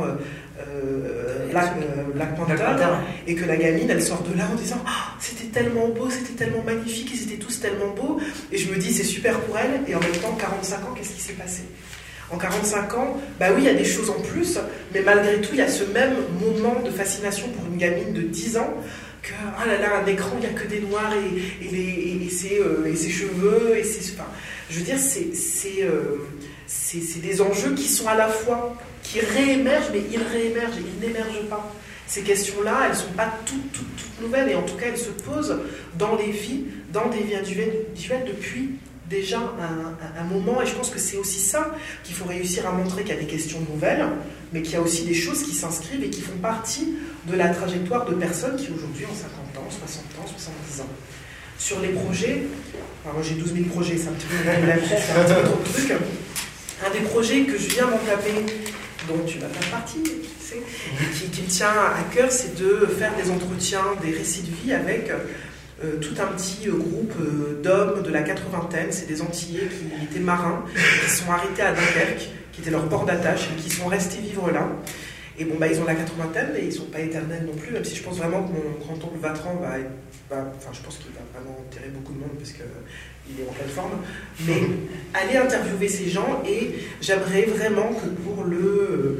euh, Black, euh, Black Panther, et que la gamine, elle sort de là en disant oh, c'était tellement beau, c'était tellement magnifique, ils étaient tous tellement beaux, et je me dis c'est super pour elle, et en même temps, quarante-cinq ans, qu'est-ce qui s'est passé? En quarante-cinq ans, bah oui, il y a des choses en plus, mais malgré tout, il y a ce même moment de fascination pour une gamine de dix ans, que, oh là là, un écran, il n'y a que des noirs et, et, les, et, et, ses, euh, et ses cheveux, et ses... Enfin, je veux dire, c'est, c'est, euh, c'est, c'est des enjeux qui sont à la fois, qui réémergent, mais ils réémergent, ils n'émergent pas. Ces questions-là, elles ne sont pas toutes, toutes, toutes nouvelles, et en tout cas, elles se posent dans les vies, dans des vies individuelles depuis déjà un, un, un moment, et je pense que c'est aussi ça qu'il faut réussir à montrer, qu'il y a des questions nouvelles, mais qu'il y a aussi des choses qui s'inscrivent et qui font partie de la trajectoire de personnes qui aujourd'hui ont cinquante ans, soixante ans, soixante-dix ans. Sur les projets, enfin moi j'ai douze mille projets, c'est un petit peu la vie, c'est un petit peu trop de trucs. Un des projets que je viens m'entaper, dont tu vas faire partie, tu sais, et qui, qui me tient à cœur, c'est de faire des entretiens, des récits de vie avec euh, tout un petit euh, groupe euh, d'hommes de la quatre-vingtaine. C'est des Antillais qui étaient marins, qui sont arrêtés à Dunkerque, qui était leur port d'attache et qui sont restés vivre là. Et bon, bah, ils ont la quatre-vingtaine, mais ils ne sont pas éternels non plus, même si je pense vraiment que mon grand-oncle Vatran va, va, enfin je pense qu'il va vraiment enterrer beaucoup de monde parce qu'il est en pleine forme. Mais aller interviewer ces gens, et j'aimerais vraiment que pour le,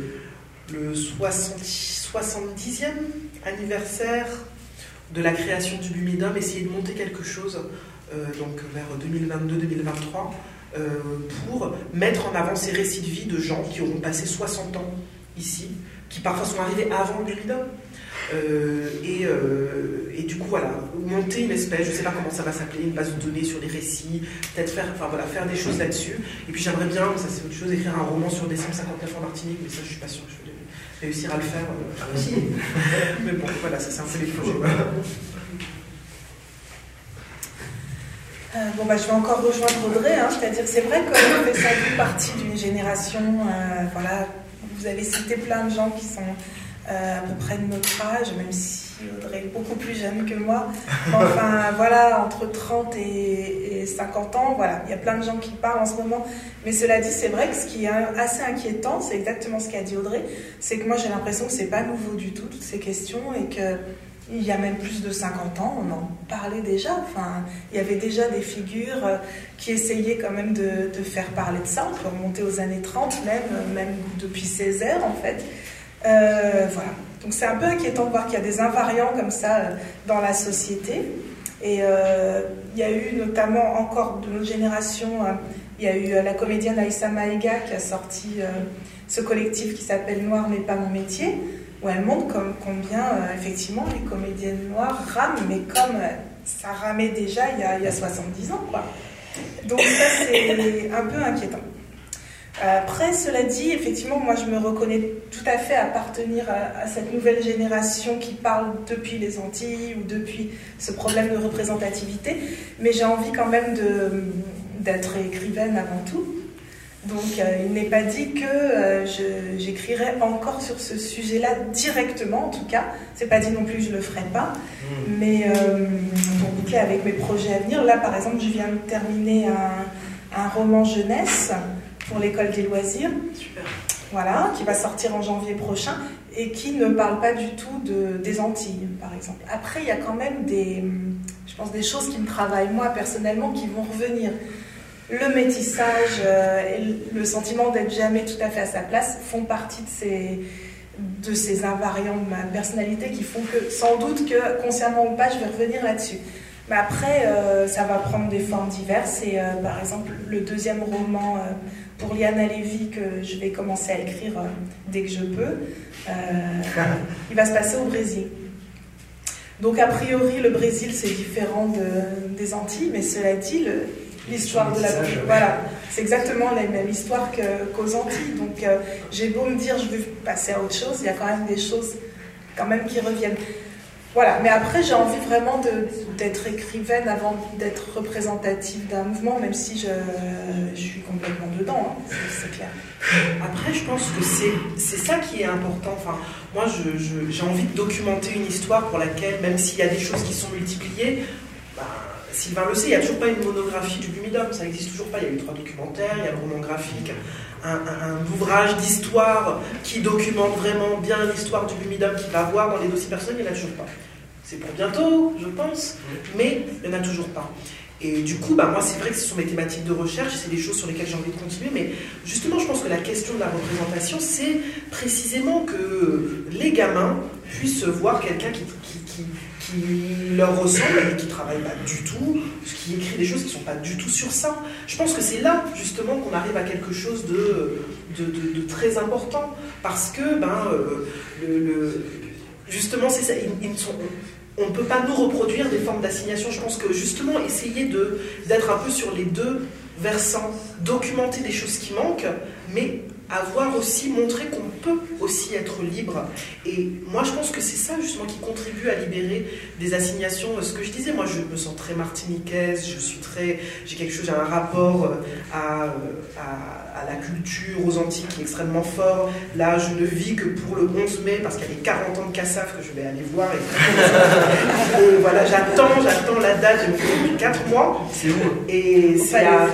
le soixante-dixième anniversaire de la création du Bumidom, essayer de monter quelque chose, euh, donc vers deux mille vingt-deux deux mille vingt-trois, euh, pour mettre en avant ces récits de vie de gens qui auront passé soixante ans ici, qui parfois sont arrivés avant le Bumidom. Euh, et, euh, et du coup, voilà, monter une espèce, je ne sais pas comment ça va s'appeler, une base de données sur les récits, peut-être faire, enfin, voilà, faire des choses là-dessus. Et puis j'aimerais bien, ça c'est autre chose, écrire un roman sur décembre cinquante-neuf en Martinique, mais ça je ne suis pas sûre que je vais réussir à le faire. Euh, aussi. Mais bon, voilà, ça c'est un peu les projets. Euh, bon, bah, je vais encore rejoindre Audrey, hein, c'est-à-dire que c'est vrai qu'on fait ça toute partie d'une génération, euh, voilà. Vous avez cité plein de gens qui sont euh, à peu près de notre âge, même si Audrey est beaucoup plus jeune que moi. Enfin, voilà, entre trente et, et cinquante ans, voilà, il y a plein de gens qui parlent en ce moment. Mais cela dit, c'est vrai que ce qui est assez inquiétant, c'est exactement ce qu'a dit Audrey, c'est que moi j'ai l'impression que c'est pas nouveau du tout, toutes ces questions, et que il y a même plus de cinquante ans, on en parlait déjà. Enfin, il y avait déjà des figures euh, qui essayaient quand même de, de faire parler de ça. On peut remonter aux années trente, même, même depuis Césaire, en fait. Euh, voilà. Donc c'est un peu inquiétant de voir qu'il y a des invariants comme ça euh, dans la société. Et euh, il y a eu notamment encore de notre génération, euh, il y a eu euh, la comédienne Aïssa Maïga qui a sorti euh, ce collectif qui s'appelle Noir n'est pas mon métier, où elle montre comme, combien, euh, effectivement, les comédiennes noires rament, mais comme euh, ça ramait déjà il y a, il y a soixante-dix ans, quoi. Donc ça, c'est un peu inquiétant. Après, cela dit, effectivement, moi, je me reconnais tout à fait appartenir à, à cette nouvelle génération qui parle depuis les Antilles ou depuis ce problème de représentativité, mais j'ai envie quand même de, d'être écrivaine avant tout. Donc, euh, il n'est pas dit que euh, je, j'écrirai encore sur ce sujet-là directement, en tout cas. C'est pas dit non plus que je le ferai pas. Mmh. Mais euh, pour boucler avec mes projets à venir, là, par exemple, je viens de terminer un, un roman jeunesse pour l'école des loisirs. Super. Voilà, qui va sortir en janvier prochain et qui ne parle pas du tout de, des Antilles, par exemple. Après, il y a quand même des, je pense, des choses qui me travaillent, moi, personnellement, qui vont revenir. Le métissage euh, et le sentiment d'être jamais tout à fait à sa place font partie de ces, de ces invariants de ma personnalité qui font que, sans doute que, consciemment ou pas, je vais revenir là-dessus. Mais après, euh, ça va prendre des formes diverses. Et euh, par exemple, le deuxième roman euh, pour Liana Lévy que je vais commencer à écrire euh, dès que je peux, euh, il va se passer au Brésil. Donc a priori, le Brésil, c'est différent de, des Antilles, mais cela dit, le, l'histoire de la... Voilà, c'est exactement la même histoire que, qu'aux Antilles. Donc euh, j'ai beau me dire, je vais passer à autre chose, il y a quand même des choses quand même qui reviennent. Voilà, mais après j'ai envie vraiment de, d'être écrivaine avant d'être représentative d'un mouvement, même si je, je suis complètement dedans, hein, c'est, c'est clair. Après, je pense que c'est, c'est ça qui est important. Enfin, moi, je, je, j'ai envie de documenter une histoire pour laquelle, même s'il y a des choses qui sont multipliées, bah, Sylvain le sait, il n'y a toujours pas une monographie du Bumidum, ça n'existe toujours pas. Il y a eu trois documentaires, il y a le roman graphique, un, un, un ouvrage d'histoire qui documente vraiment bien l'histoire du Bumidum qu'il va avoir dans les dossiers personnels, il n'y en a toujours pas. C'est pour bientôt, je pense, mais il n'y en a toujours pas. Et du coup, bah, moi, c'est vrai que ce sont mes thématiques de recherche, c'est des choses sur lesquelles j'ai envie de continuer, mais justement, je pense que la question de la représentation, c'est précisément que les gamins puissent voir quelqu'un qui, qui, qui, qui leur ressemble et qui ne travaille pas du tout, qui écrit des choses qui ne sont pas du tout sur ça. Je pense que c'est là, justement, qu'on arrive à quelque chose de, de, de, de très important, parce que, ben, euh, le, le, justement, c'est ça, ils, ils sont... On ne peut pas nous reproduire des formes d'assignation. Je pense que justement, essayer de, d'être un peu sur les deux versants, documenter des choses qui manquent, mais avoir aussi montré qu'on peut aussi être libre. Et moi, je pense que c'est ça justement qui contribue à libérer des assignations. Ce que je disais, moi, je me sens très martiniquaise, je suis très, j'ai quelque chose, j'ai un rapport à, à, à la culture, aux Antilles qui est extrêmement fort. Là, je ne vis que pour le onze mai, parce qu'il y a les quarante ans de Cassaf que je vais aller voir. Et, et voilà, j'attends, j'attends la date, j'ai fait depuis quatre mois. C'est où? Et c'est à...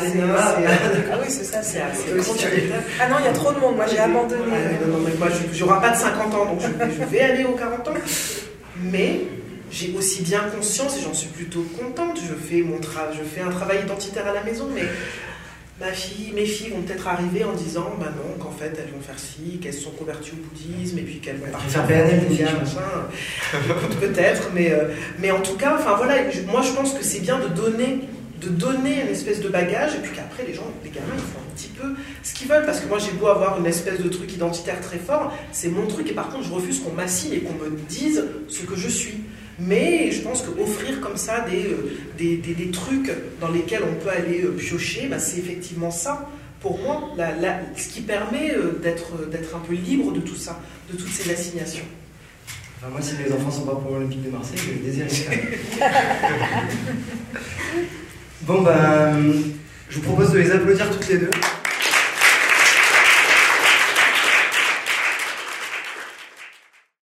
Ah oui, c'est ça, c'est à... Ah non, il y a trop de monde, moi j'ai abandonné. Ah, non, non, mais moi, je n'aurai pas de cinquante ans, donc je vais, je vais aller aux quarante ans. Mais j'ai aussi bien conscience, et j'en suis plutôt contente, je fais, mon tra- je fais un travail identitaire à la maison, mais ma fille, mes filles vont peut-être arriver en disant bah non, qu'en fait elles vont faire ci, qu'elles se sont converties au bouddhisme, et puis qu'elles vont partir faire P N L, les gars, machin. Peut-être, mais, euh, mais en tout cas, enfin voilà, je, moi je pense que c'est bien de donner. de donner une espèce de bagage, et puis qu'après les gens, les gamins, ils font un petit peu ce qu'ils veulent, parce que moi j'ai beau avoir une espèce de truc identitaire très fort, c'est mon truc, et par contre je refuse qu'on m'assigne et qu'on me dise ce que je suis. Mais je pense qu'offrir comme ça des, des, des, des trucs dans lesquels on peut aller piocher, bah, c'est effectivement ça, pour moi, la, la, ce qui permet d'être, d'être un peu libre de tout ça, de toutes ces assignations. Enfin, moi, si les enfants sont pas pour l'Olympique de Marseille, je vais le désirer. Bon, bah, je vous propose de les applaudir toutes les deux.